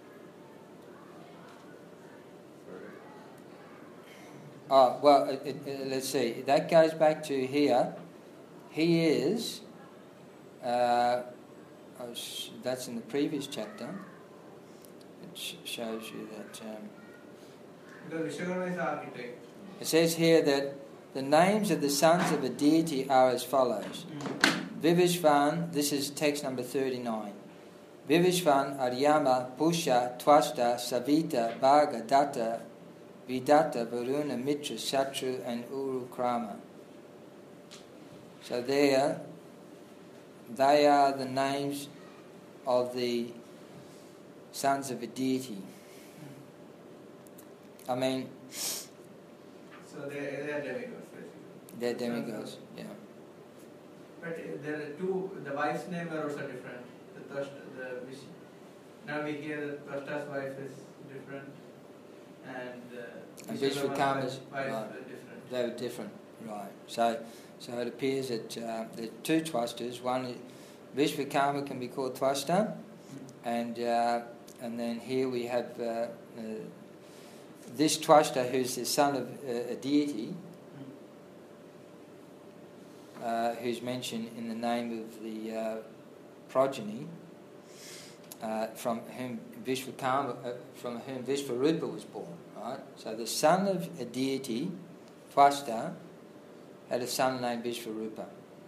oh, well, it, it, it- let's see. That goes back to here. He is, uh, oh, sh- that's in the previous chapter. It sh- shows you that. Um, Because Vishwakarma is the architect. it says here that the names of the sons of a deity are as follows. Vivishvan, this is text number thirty-nine. Vivishvan, Aryama, Pusha, Twasta, Savita, Bhaga, Datta, Vidatta, Varuna, Mitra, Satru, and Urukrama. So there, they are the names of the sons of a deity. I mean, So they, they are demigods, basically. they're demigods, yeah. But uh, there are two, the wife's name are also different. The Twasta, the Vish. Now we hear that Twasta's wife is different and uh, And Vishwakarma's Vishwakarma's, wife right. is different. They were different, right. So so it appears that uh, there are two Twastas. One is Vishwakarma can be called Twasta, and uh, and then here we have uh, uh, this Twasta who's the son of uh, a deity, uh, who's mentioned in the name of the uh, progeny, uh, from whom Vishwakarma, uh, from whom Vishvarupa was born. Right. So the son of a deity, Twasta, had a son named Vishvarupa.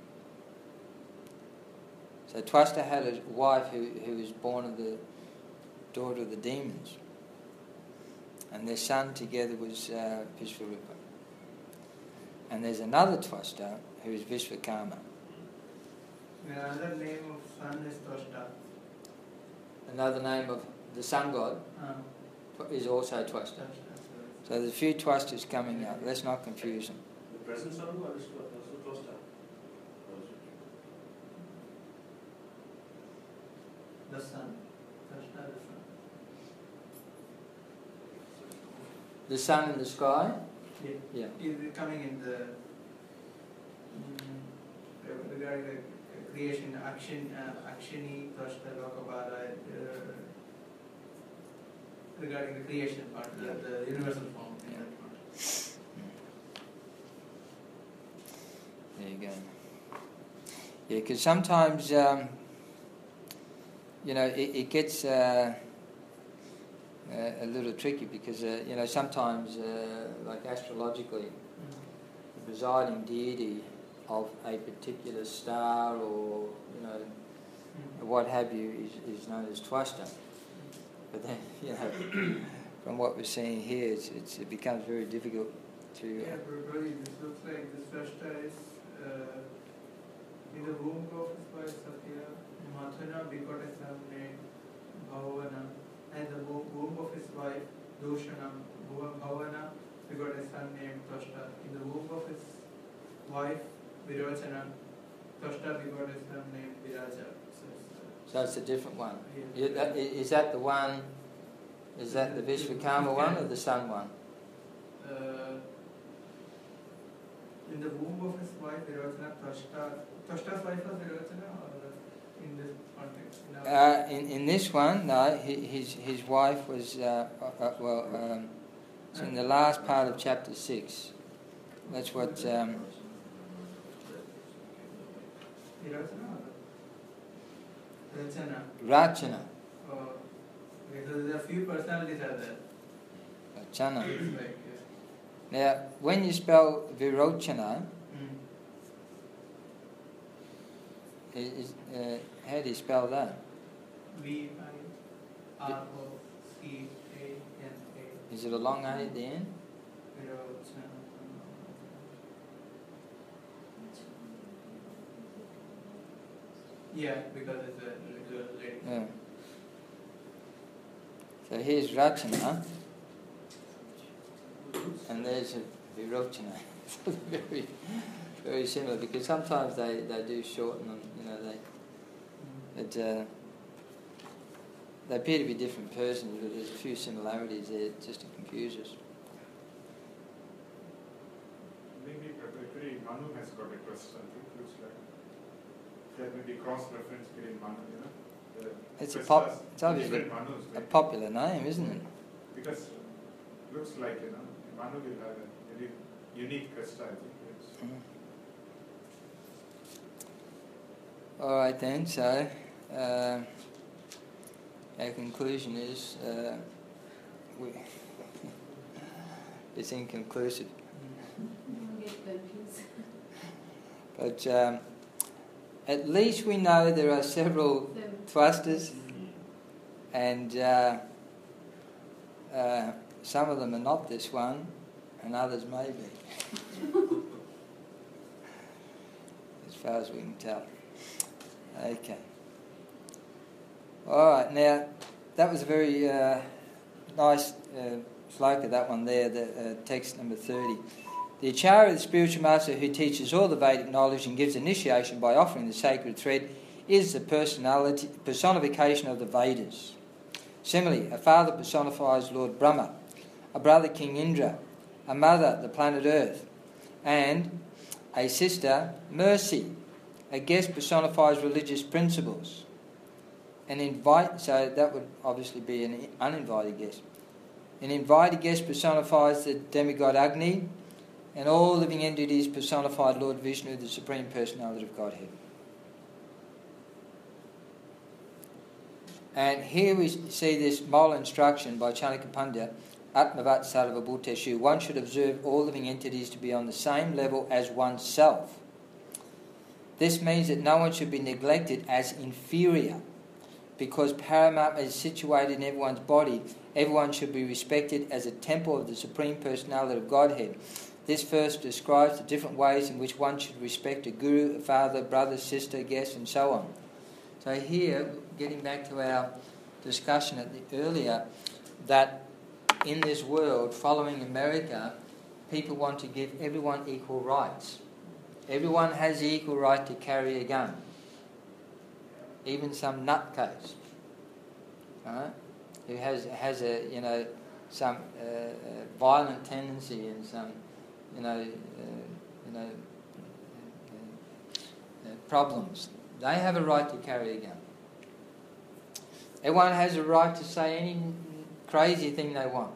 So Twasta had a wife who, who was born of the daughter of the demons. And their son together was uh, Vishvarupa. And there's another Twasta who is Vishwakarma. The other name of son is Twasta. Another name of the sun god Uh, is also Twasta. Twasta. So there's a few Twastas coming out. Let's not confuse them. The present son who is also Twasta. The son. Twasta the son. The sun in the sky? Yeah. Yeah. Is coming in the mm, regarding the creation, action, uh, actiony, Twasta, Lokabala, uh, regarding the creation part, the, the universal form. in Yeah. that part. There you go. Yeah, because sometimes, um, you know, it, it gets uh, uh, a little tricky because, uh, you know, sometimes, uh, like astrologically, the presiding deity of a particular star or, you know, what have you is, is known as Twasta. But then, you know, from what we're seeing here, it's, it's, it becomes very difficult to... Yeah, Uh, but really, this looks like this Twasta is uh, in the womb of his wife Satya, Mathuna begot a son named Bhavana, and the wo- womb of his wife Doshana, Bhuva- Bhavana begot a son named Twasta. In the womb of his wife Virochana, Twasta begot a son named Viraja. So it's, so it's a different one. uh, Yeah, that, i- is that the one, is that the Vishwakarma one or the sun one? uh, in the womb of his wife Virochana, Twasta, Twasta's wife was Virochana, or in this context? In our- Uh, in, in this one, no, hi- his, his wife was, uh, uh, uh, well, um, it's in the last part of chapter six. That's what, um, Virochana or Rachana? Rachana. Oh, okay, so there are few personalities are there. Rachana. It's like, yeah. Now, when you spell Virochana, Mm. is, uh, how do you spell that? V I R O C A N A. Is it a long A at the end? Virocana. Yeah, because it's a little lady. Yeah. So here's Rachana, and there's a Virochana. very, very similar, because sometimes they, they do shorten them, you know, they, it, uh, they appear to be different persons, but there's a few similarities there just to confuse us. Maybe particularly Manu has got a crest, I think, looks like. There may be cross-reference between Manu, you know. The It's a Krestas, pop, it's obviously different Manus, a right? popular name, isn't it? Because it looks like, you know, Manu will have a very unique crest, I think. Yes. Mm. All right then, so uh, our conclusion is uh, we it's inconclusive. Don't get confused. But um, at least we know there are several Seven. thrusters, and uh, uh, some of them are not this one, and others may be. As far as we can tell. Okay. All right, now that was a very uh, nice uh, sloka, that one there, the uh, text number thirty. The Acharya, the spiritual master who teaches all the Vedic knowledge and gives initiation by offering the sacred thread, is the personality, personification of the Vedas. Similarly, a father personifies Lord Brahma, a brother King Indra, a mother the planet Earth, and a sister Mercy. A guest personifies religious principles. An invite, so that would obviously be an uninvited guest. An invited guest personifies the demigod Agni, and all living entities personified Lord Vishnu, the Supreme Personality of Godhead. And here we see this moral instruction by Chanakya Pandya, Atmavat Sarva Bhuteshu. One should observe all living entities to be on the same level as oneself. This means that no one should be neglected as inferior. Because Paramatma is situated in everyone's body, everyone should be respected as a temple of the Supreme Personality of Godhead. This verse describes the different ways in which one should respect a guru, a father, brother, sister, guest, and so on. So here, getting back to our discussion at the earlier, that in this world, following America, people want to give everyone equal rights. Everyone has the equal right to carry a gun. Even some nutcase, right? Who has has a you know some uh, uh, violent tendency and some you know uh, you know uh, uh, problems. They have a right to carry a gun. Everyone has a right to say any crazy thing they want.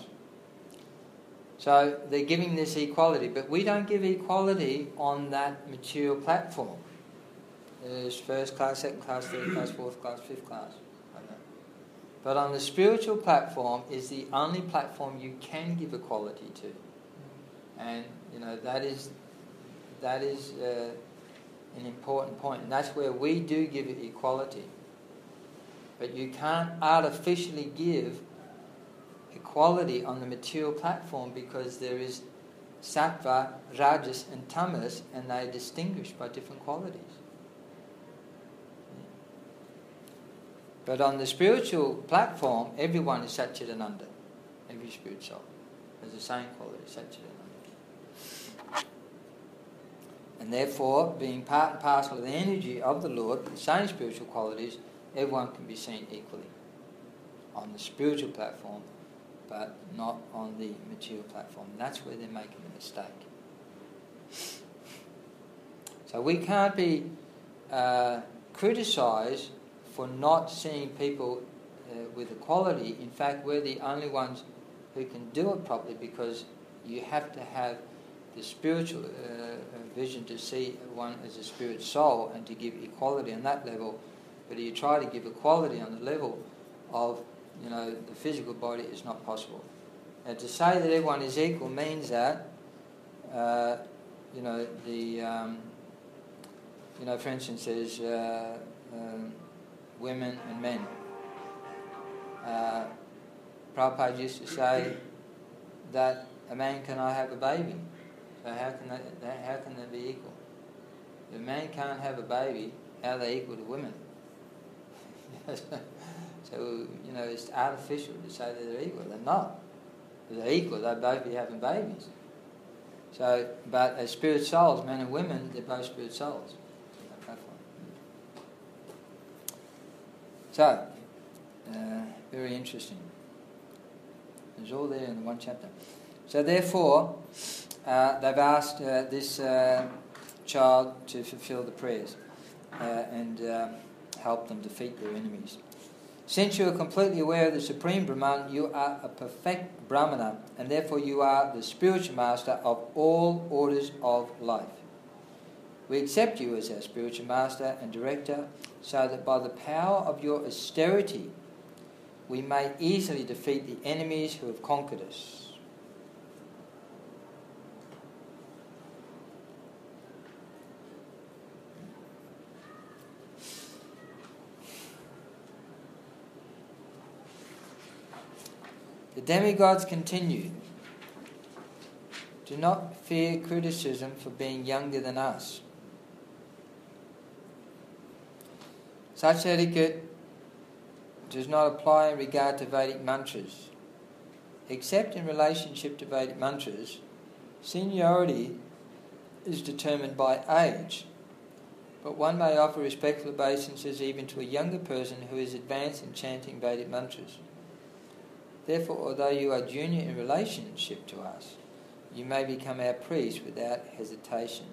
So they're giving this equality, but we don't give equality on that material platform. There's first class, second class, third class, fourth class, fifth class. Okay. But on the spiritual platform is the only platform you can give equality to. And, you know, that is that is uh, an important point. And that's where we do give equality. But you can't artificially give equality on the material platform because there is sattva, rajas and tamas, and they are distinguished by different qualities. But on the spiritual platform, everyone is Satchidananda. Every spirit soul has the same quality, Satchidananda. And therefore, being part and parcel of the energy of the Lord, the same spiritual qualities, everyone can be seen equally on the spiritual platform, but not on the material platform. And that's where they're making the mistake. So we can't be uh, criticised for not seeing people uh, with equality. In fact, we're the only ones who can do it properly, because you have to have the spiritual uh, vision to see one as a spirit soul and to give equality on that level. But if you try to give equality on the level of, you know, the physical body, is not possible. And to say that everyone is equal means that, uh, you know, the um, you know, for instance, there's uh, um, women and men. Uh, Prabhupada used to say that a man cannot have a baby. So how can they, how can they be equal? If a man can't have a baby, how are they equal to women? So, you know, it's artificial to say that they're equal. They're not. If they're equal, they'd both be having babies. So, but as spirit souls, men and women, they're both spirit souls. So, uh, very interesting. It's all there in the one chapter. So therefore, uh, they've asked uh, this uh, child to fulfill the prayers uh, and uh, help them defeat their enemies. Since you are completely aware of the Supreme Brahman, you are a perfect Brahmana, and therefore you are the spiritual master of all orders of life. We accept you as our spiritual master and director, so that by the power of your austerity, we may easily defeat the enemies who have conquered us. The demigods continued. Do not fear criticism for being younger than us. Such etiquette does not apply in regard to Vedic mantras. Except in relationship to Vedic mantras, seniority is determined by age, but one may offer respectful obeisances even to a younger person who is advanced in chanting Vedic mantras. Therefore, although you are junior in relationship to us, you may become our priest without hesitation.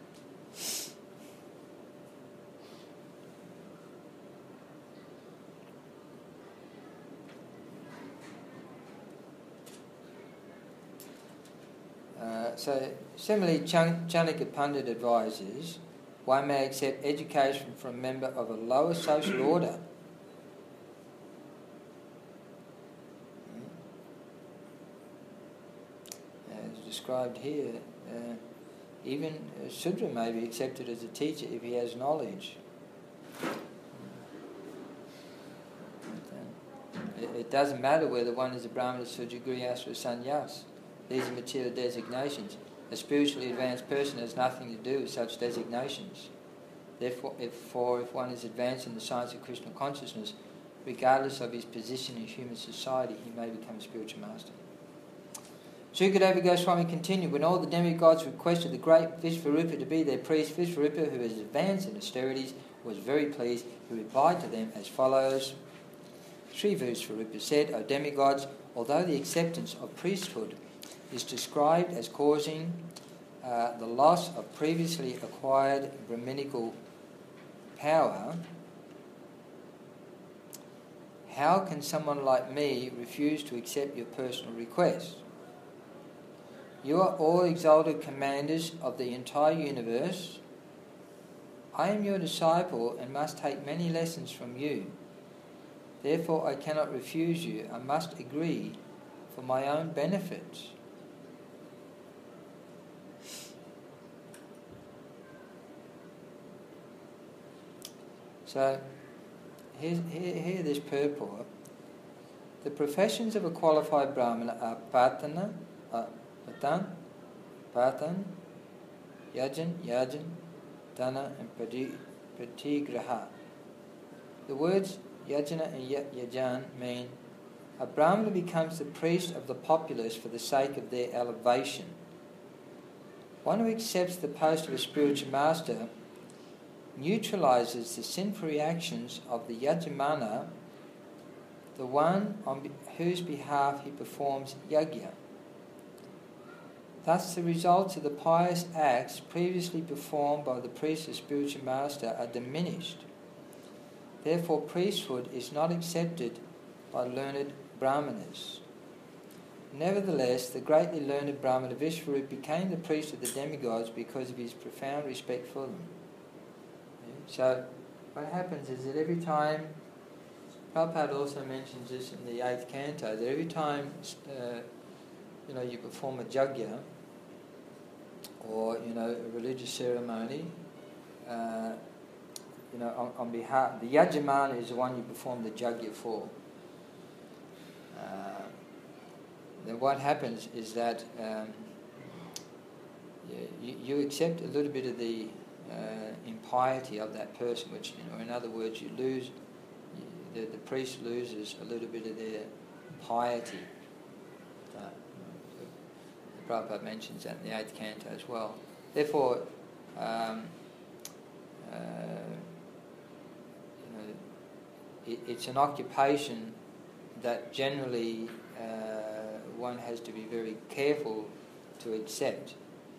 Uh, so, similarly, Chan- Chanakya Pandit advises one may accept education from a member of a lower social order. As described here, uh, even a Sudra may be accepted as a teacher if he has knowledge. It, it doesn't matter whether one is a Brahmana, Sudra, Grihastha or Sannyas. These are material designations. A spiritually advanced person has nothing to do with such designations. Therefore, if, for if one is advanced in the science of Krishna consciousness, regardless of his position in human society, he may become a spiritual master. Sukadeva Goswami continued, when all the demigods requested the great Vishvarupa to be their priest, Vishvarupa, who was advanced in austerities, was very pleased. He replied to them as follows. Sri Vishvarupa said, O demigods, although the acceptance of priesthood is described as causing uh, the loss of previously acquired Brahminical power, how can someone like me refuse to accept your personal request? You are all exalted commanders of the entire universe. I am your disciple and must take many lessons from you. Therefore I cannot refuse you. I must agree for my own benefit. So, here, here, here this purport. The professions of a qualified Brahmana are Patana, uh, Patan, Patan, Yajan, Yajan, Dana and Pratigraha. The words Yajana and Yajan mean a Brahmana becomes the priest of the populace for the sake of their elevation. One who accepts the post of a spiritual master neutralizes the sinful reactions of the Yajamana, the one on whose behalf he performs yajna. Thus the results of the pious acts previously performed by the priest or spiritual master are diminished. Therefore priesthood is not accepted by learned Brahmanas. Nevertheless, the greatly learned Brahmana Vishvarupa became the priest of the demigods because of his profound respect for them. So, what happens is that every time, Prabhupada also mentions this in the eighth canto, that every time uh, you know, you perform a yajna, or, you know, a religious ceremony, uh, you know, on, on behalf, the Yajamana is the one you perform the Yajna for. Uh, then what happens is that um, you, you accept a little bit of the uh, impiety of that person, which, you know, in other words, you lose, you, the, the priest loses a little bit of their piety. Uh, the Prabhupada mentions that in the eighth canto as well. Therefore, um, uh, you know, it, it's an occupation that generally uh, one has to be very careful to accept.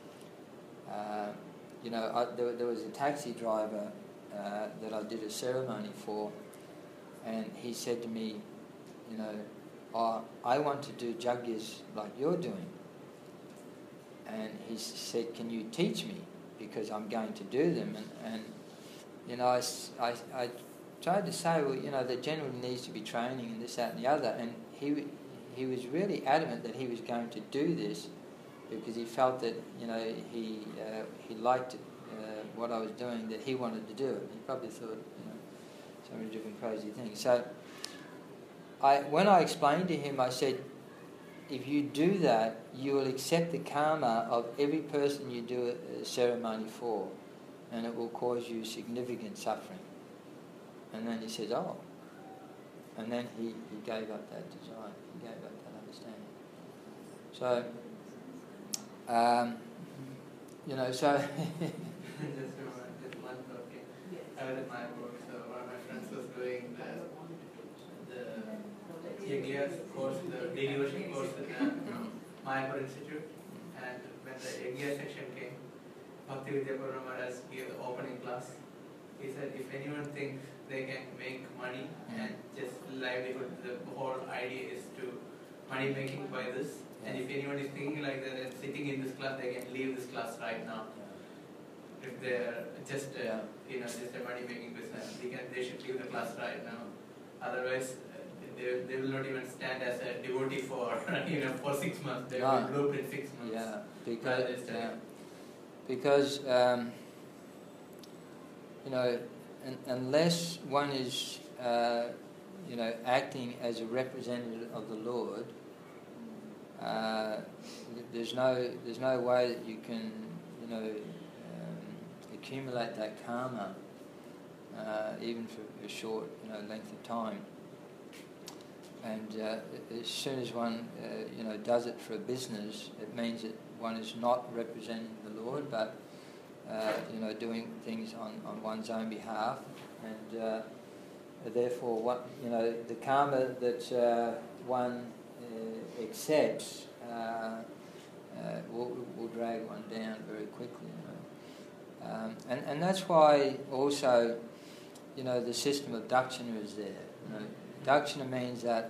Uh, you know, I, there, there was a taxi driver uh, that I did a ceremony for, and he said to me, you know, oh, I want to do yajnas like you're doing. And he said, can you teach me? Because I'm going to do them. And, and you know, I, I, I tried to say, well, you know, there generally needs to be training and this, that and the other. And he he was really adamant that he was going to do this because he felt that, you know, he uh, he liked uh, what I was doing, that he wanted to do it. He probably thought, you know, so many different crazy things. So I, when I explained to him, I said, if you do that, you will accept the karma of every person you do a ceremony for, and it will cause you significant suffering. And then he says, oh. And then he, he gave up that desire. He gave up that understanding. So, um, you know, so... Just remember, just one thought came. I was at my work, so one of my friends was doing the, the Yajna course, the devotion course at the Mayapur Institute. And when the Yajna section came, Bhakti Vidyapura Maharaj gave the opening class. He said, if anyone thinks they can make money and just livelihood, the whole idea is to money making by this. And if anyone is thinking like that and sitting in this class, they can leave this class right now. If they're just a, Yeah. you know, just a money making business, they can they should leave the class right now. Otherwise, uh, they, they will not even stand as a devotee for you know for six months. They will No. be looped in six months. Yeah, because, Rather than yeah, studying. because um, you know, un- unless one is, uh, you know, acting as a representative of the Lord, uh, there's no there's no way that you can, you know, um, accumulate that karma, uh, even for a short, you know, length of time. And uh, as soon as one, uh, you know, does it for a business, it means that one is not representing the Lord, but uh, you know, doing things on, on one's own behalf, and uh, therefore, what you know, the karma that uh, one uh, accepts uh, uh, will, will drag one down very quickly. You know? um, and and that's why also, you know, the system of dakshina is there. You know, dakshina means that,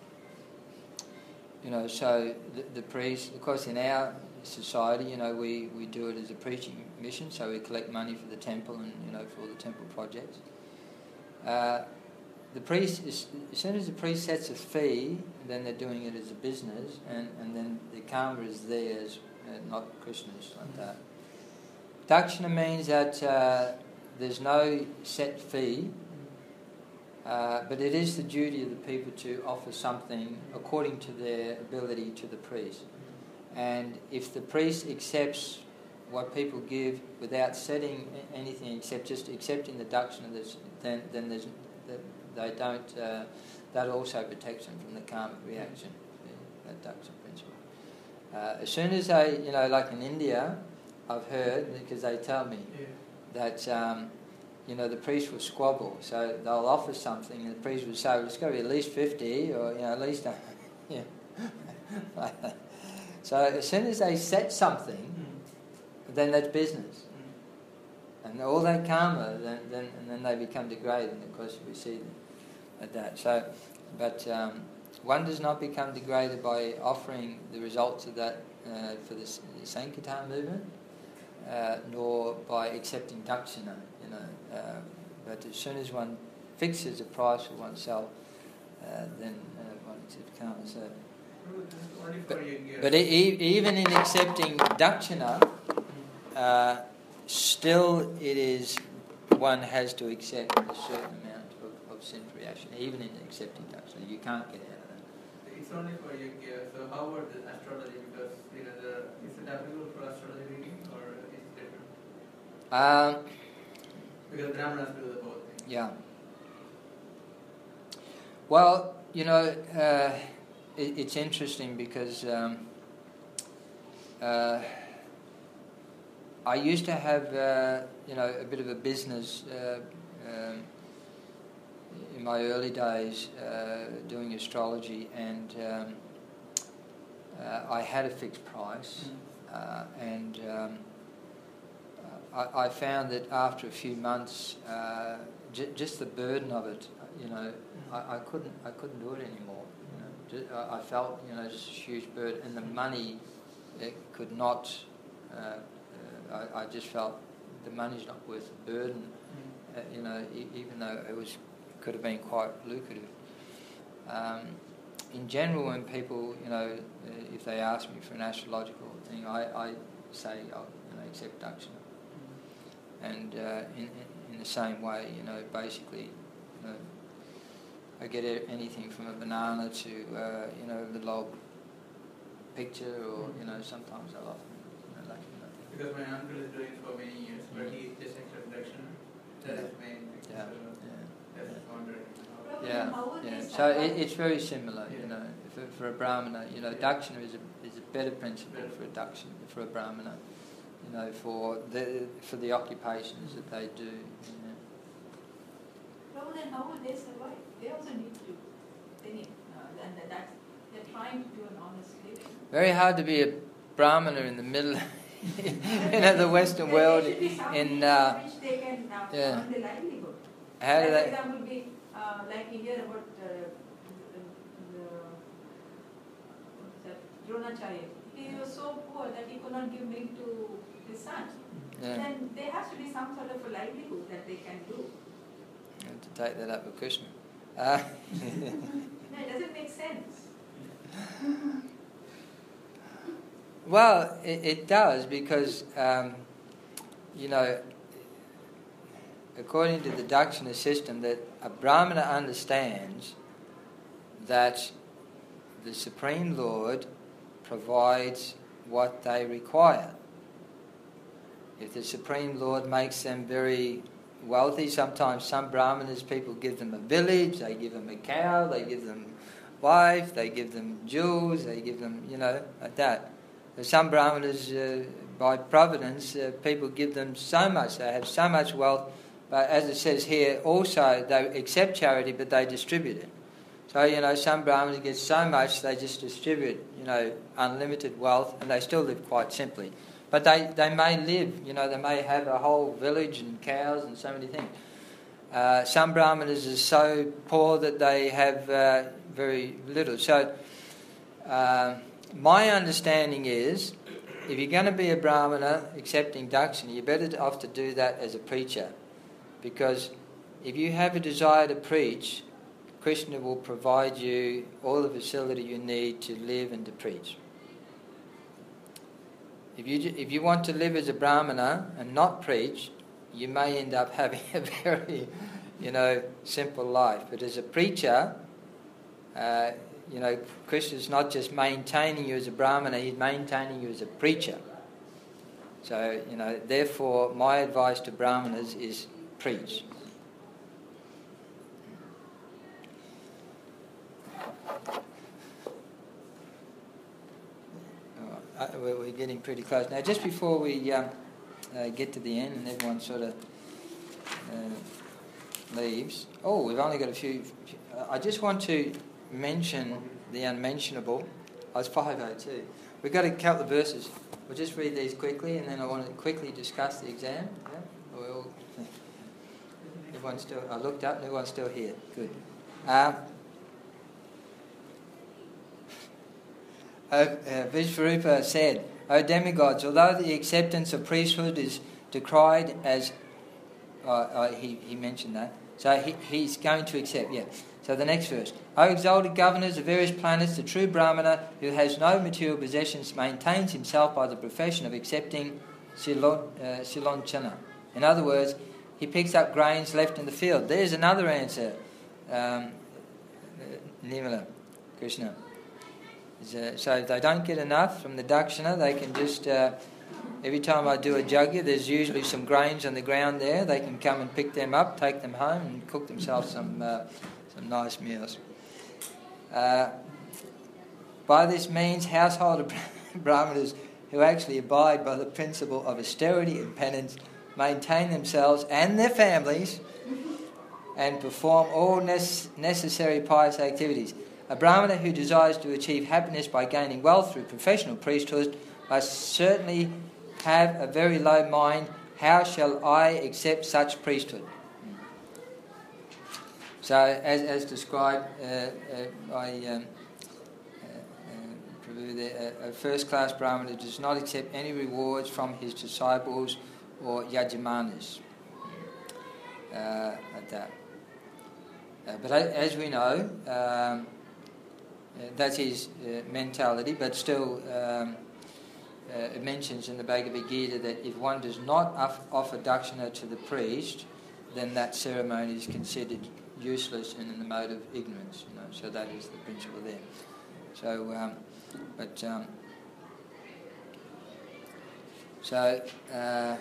you know, so the, the priest, of course, in our society, you know, we, we do it as a preaching mission, so we collect money for the temple and, you know, for all the temple projects. Uh, the priest, is, as soon as the priest sets a fee, then they're doing it as a business, and, and then the karma is theirs, uh, not Krishna's, like that. Dakshina means that uh, there's no set fee, uh, but it is the duty of the people to offer something according to their ability to the priest. And if the priest accepts what people give without setting anything except just accepting the dakshina, then then there's they don't. Uh, that also protects them from the karmic reaction. That dakshina principle. Uh, as soon as they, you know, like in India, I've heard because they tell me Yeah. that um, you know, the priest will squabble, so they'll offer something, and the priest will say, well, it's got to be at least fifty, or you know, at least, yeah. So as soon as they set something, Mm. then that's business, Mm. and all that karma, then, then and then they become degraded. And of course, we see them at that. So, but um, one does not become degraded by offering the results of that uh, for the, the Sankirtan movement, uh, nor by accepting dakshina. You know, uh, but as soon as one fixes a price for oneself, uh, then uh, one accepts karma. So. This is only for But, Yajna. but e- even in accepting dakshina, uh, still it is one has to accept a certain amount of, of synth reaction, even in accepting daksha. You can't get out of that. It's only for Yogya. So how about the astrology? Because you know, the, is it applicable for astrology reading or is it different? Um, Because Brahmanas do the both things. yeah. Well, you know, uh, it, it's interesting because um, uh, I used to have, uh, you know, a bit of a business uh, um, in my early days uh, doing astrology, and um, uh, I had a fixed price, uh, and um, I, I found that after a few months, uh, j- just the burden of it, you know, I, I couldn't, I couldn't do it anymore. You know, just, I, I felt, you know, just a huge burden, and the money, it could not. Uh, uh, I, I just felt the money's not worth the burden. Uh, you know, e- even though it was, could have been quite lucrative. Um, in general, when people, you know, uh, if they ask me for an astrological thing, I, I say, I'll, you know, accept daksha. And uh, in, in in the same way, you know, basically, you know, I get a- anything from a banana to, uh, you know, a little old picture, or, you know, sometimes I'll often, you know, like, nothing. Because my uncle is doing it for many years, but he just accepted daksha. That is main thing. Yeah, So yeah. that's just wondering. how- Probably Yeah, how would yeah. they So it, survive? it's very similar, you Yeah. know. For, for a brahmana, you know, Yeah. dakshina is a is a better principle for a dakshina, for a brahmana, you know, for the for the occupations that they do. You know. Well, then how will they survive? They also need to, they need, uh, and that- that's, they're trying to do an honest living. Very hard to be a brahmana in the middle, you know, the Western There- world. There should be some In means uh, by which they can uh, yeah. earn their livelihood. how do Like, they? For example, we, uh, like we hear about uh, the, the, what's that, Dronacharya. He was so poor that he could not give milk to his son. Yeah, Then there has to be some sort of a livelihood that they can do. you have to take that up with Krishna. Uh, No, it doesn't make sense. Well, it, it does because, um, you know, according to the Dakshina system, that a Brahmana understands that the Supreme Lord provides what they require. If the Supreme Lord makes them very wealthy, sometimes some Brahmanas, people give them a village, they give them a cow, they give them wife, they give them jewels, they give them, you know, like that. Some Brahmanas, uh, by providence, uh, people give them so much, they have so much wealth, but as it says here, also they accept charity, but they distribute it. So, you know, some Brahmanas get so much, they just distribute, you know, unlimited wealth, and they still live quite simply. But they, they may live, you know, they may have a whole village and cows and so many things. Uh, some Brahmanas are so poor that they have uh, very little. So, uh, my understanding is, if you're going to be a Brahmana accepting dakshina, you're better off to do that as a preacher. Because if you have a desire to preach, Krishna will provide you all the facility you need to live and to preach. If you if you want to live as a Brahmana and not preach, you may end up having a very, you know, simple life. But as a preacher, uh, you know, Krishna's not just maintaining you as a Brahmana, he's maintaining you as a preacher. So, you know, therefore my advice to Brahmanas is preach. Uh, we're we're getting pretty close. Now, just before we um, uh, get to the end and everyone sort of uh, leaves, oh, we've only got a few. Uh, I just want to mention the unmentionable. I was five oh two. We've got a couple of verses. We'll just read these quickly, and then I want to quickly discuss the exam. Yeah? We'll, everyone's still. I looked up, and everyone's still here. Good. Um, Uh, uh, Vishvarupa said, O demigods, although the acceptance of priesthood is decried as... Uh, uh, he, he mentioned that. So he, he's going to accept, yeah. So the next verse. O exalted governors of various planets, the true Brahmana, who has no material possessions, maintains himself by the profession of accepting silon, uh, silonchana. In other words, he picks up grains left in the field. There's another answer, um, Nirmala, Krishna. So, so if they don't get enough from the Dakshina, they can just, uh, every time I do a yajna, there's usually some grains on the ground there. They can come and pick them up, take them home and cook themselves some uh, some nice meals. Uh, by this means, household brahmanas who actually abide by the principle of austerity and penance maintain themselves and their families and perform all nece- necessary pious activities. A brahmana who desires to achieve happiness by gaining wealth through professional priesthood must certainly have a very low mind. How shall I accept such priesthood? So, as, as described uh, uh, by um, uh, uh, a first-class brahmana does not accept any rewards from his disciples or yajamanas. Uh, at that. Uh, but as we know, um, Uh, that's his uh, mentality, but still um, uh, it mentions in the Bhagavad Gita that if one does not off- offer dakshina to the priest, then that ceremony is considered useless and in the mode of ignorance. You know, so that is the principle there. So, um, but um, so uh,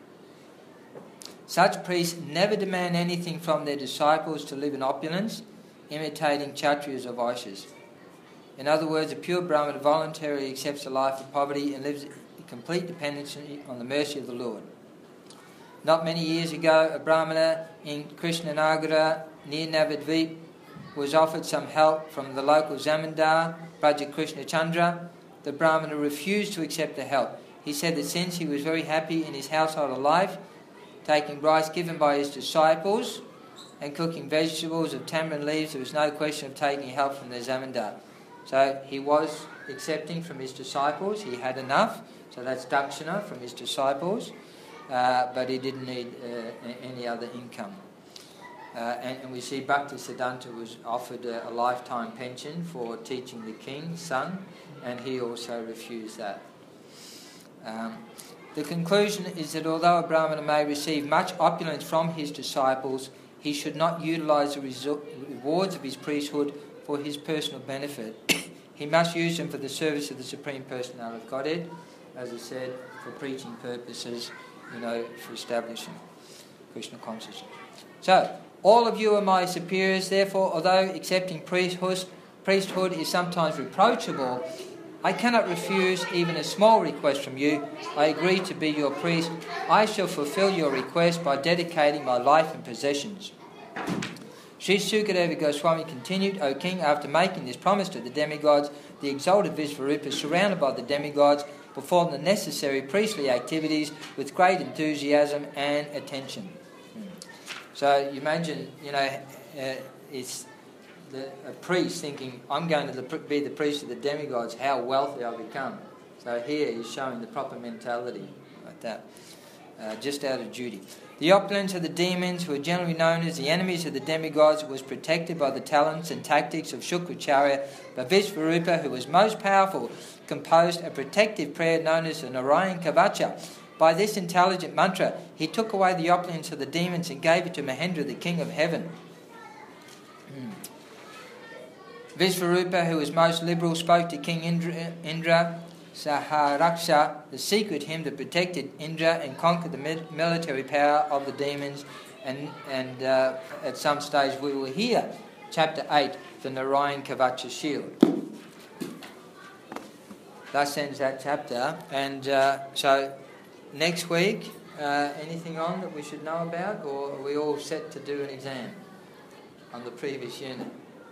such priests never demand anything from their disciples to live in opulence, imitating Kshatriyas or Vaishyas. In other words, a pure Brahmana voluntarily accepts a life of poverty and lives in complete dependence on the mercy of the Lord. Not many years ago, a Brahmana in Krishnanagara near Navadvip was offered some help from the local Zamindar, Braja Krishna Chandra. The Brahmana refused to accept the help. He said that since he was very happy in his household life, taking rice given by his disciples and cooking vegetables of tamarind leaves, there was no question of taking help from the Zamindar. So he was accepting from his disciples, he had enough, so that's dakshina from his disciples, uh, but he didn't need uh, any other income. Uh, and, and we see Bhakti Siddhanta was offered a, a lifetime pension for teaching the king's son, and he also refused that. Um, the conclusion is that although a Brahmana may receive much opulence from his disciples, he should not utilise the resor- rewards of his priesthood for his personal benefit. He must use them for the service of the Supreme Personality of Godhead, as I said, for preaching purposes, you know, for establishing Krishna consciousness. So, all of you are my superiors, therefore, although accepting priesthood, priesthood is sometimes reproachable, I cannot refuse even a small request from you. I agree to be your priest. I shall fulfill your request by dedicating my life and possessions. Sri Sukadeva Goswami continued, O king, after making this promise to the demigods, the exalted Visvarupa, surrounded by the demigods, performed the necessary priestly activities with great enthusiasm and attention. So you imagine, you know, uh, it's the, a priest thinking, I'm going to the, be the priest of the demigods, how wealthy I'll become. So here he's showing the proper mentality like that, uh, just out of duty. The opulence of the demons, who are generally known as the enemies of the demigods, was protected by the talents and tactics of Shukracharya, but Visvarupa, who was most powerful, composed a protective prayer known as the Narayan Kavacha. By this intelligent mantra, he took away the opulence of the demons and gave it to Mahendra, the king of heaven. Hmm. Visvarupa, who was most liberal, spoke to King Indra, Indra Saharaksha, the secret hymn that protected Indra and conquered the military power of the demons. And, and uh, at some stage we will hear chapter eight, the Narayan Kavacha shield. Thus ends that chapter. And uh, so next week, uh, anything on that we should know about, or are we all set to do an exam on the previous unit?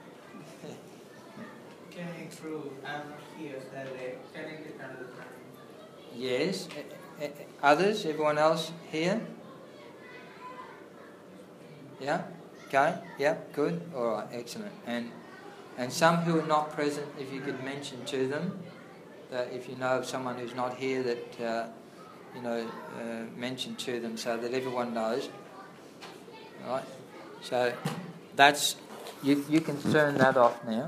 Can I through, I'm not here, Saturday, can I get another time? Yes. Others? Everyone else here? Yeah? Okay? Yeah? Good? Alright, excellent. And and some who are not present, if you could mention to them, that if you know of someone who's not here, that, uh, you know, uh, mention to them so that everyone knows. Alright? So, that's, you, you can turn that off now.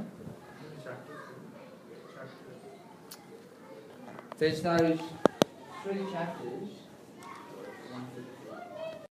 There's those three chapters